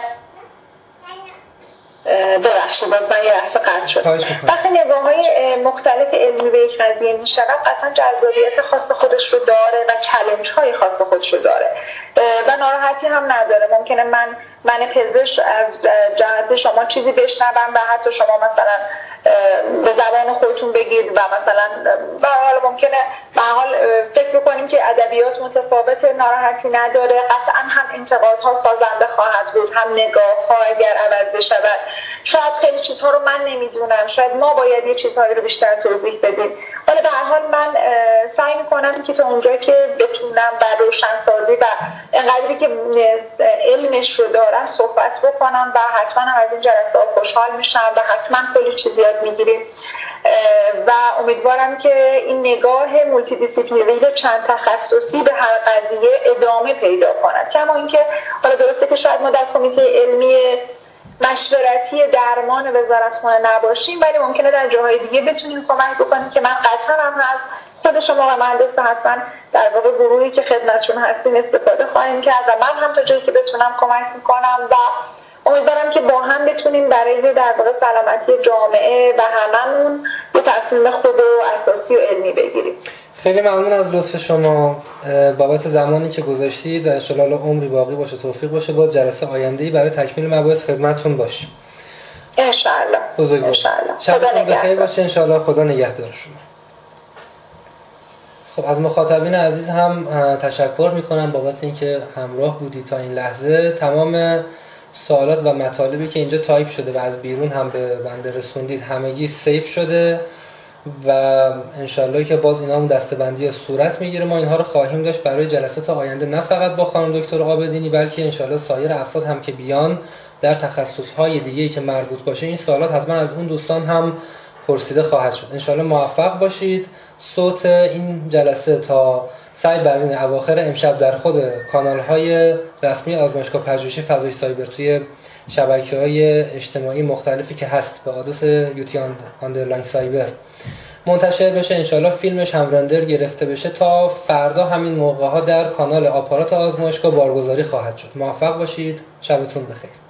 ببخشید باز من یه لحظه قطع شد. وقتی نگاه‌های مختلف علمی به یک قضیه می‌شود قطعا جذابیت خاص خودش رو داره و چالش‌های خاص خودش رو داره و ناراحتی هم نداره. ممکنه من من پزشک از جهت شما چیزی بشنوم و حتی شما مثلا به زبان خودتون بگید و مثلا به حال ممکنه به حال فکر بکنیم که ادبیات متفاوت، ناراحتی نداره. قطعا هم انتقادها سازنده خواهد بود، هم نگاه‌ها اگر عوض بشود. شاید خیلی چیزها رو من نمیدونم، شاید ما باید یه چیزهایی رو بیشتر توضیح بدیم. ولی به هر حال من سعی میکنم که تا اونجایی که بتونم و روشنسازی و انقدری که علمش رو دارم صحبت بکنم و حتما هم از این جلسه خوشحال میشم و حتما خیلی چیز یاد میگیریم و امیدوارم که این نگاه مولتی دیسیپلینری چند تخصصی به هر قضیه ادامه پیدا کند. کما اینکه حالا درسته که شاید ما در کمیته علمی مشورتی درمان وزارتخانه نباشیم، ولی ممکنه در جاهای دیگه بتونیم کمک بکنیم که من قطعا هم از خود شما و مهندس حتما در واقع گروهی که خدمتشون هستیم استفاده خواهیم کرد و من هم تا جایی که بتونم کمک میکنم و امیدوارم که با هم بتونیم برای در واقع سلامتی جامعه و هممون یه تصمیم خوب و اساسی و علمی بگیریم. خیلی ممنون از لطف شما بابت زمانی که گذاشتید و ان شاء الله عمری باقی باشه، توفیق باشه، باز جلسه آینده‌ای برای تکمیل مباحث خدمتتون باشیم ان شاء الله. بزرگوار. شبتون بخیر باشه ان شاء الله. خدا نگهدار شما. خب از مخاطبین عزیز هم تشکر میکنم بابت اینکه همراه بودید تا این لحظه. تمام سوالات و مطالبی که اینجا تایپ شده و از بیرون هم به بنده رسوندید همگی سیف شده و انشالله که باز اینا هم دسته‌بندی صورت میگیره. ما اینها رو خواهیم داشت برای جلسات آینده، نه فقط با خانم دکتر عابدینی بلکه انشالله سایر افراد هم که بیان در تخصص‌های دیگه‌ای که مربوط باشه. این سوالات حتما از اون دوستان هم پرسیده خواهد شد. انشالله موفق باشید. صوت این جلسه تا سعی بر این اواخر امشب در خود کانال‌های رسمی آزمایشگاه پژوهشی فضای سایبر توی شبکه‌های اجتماعی مختلفی که هست به آدرس یوتی آندرلاین سایبر منتشر بشه. انشالله فیلمش هم رندر گرفته بشه تا فردا همین موقع‌ها در کانال آپارات آزمایشگاه بارگذاری خواهد شد. موفق باشید. شبتون بخیر.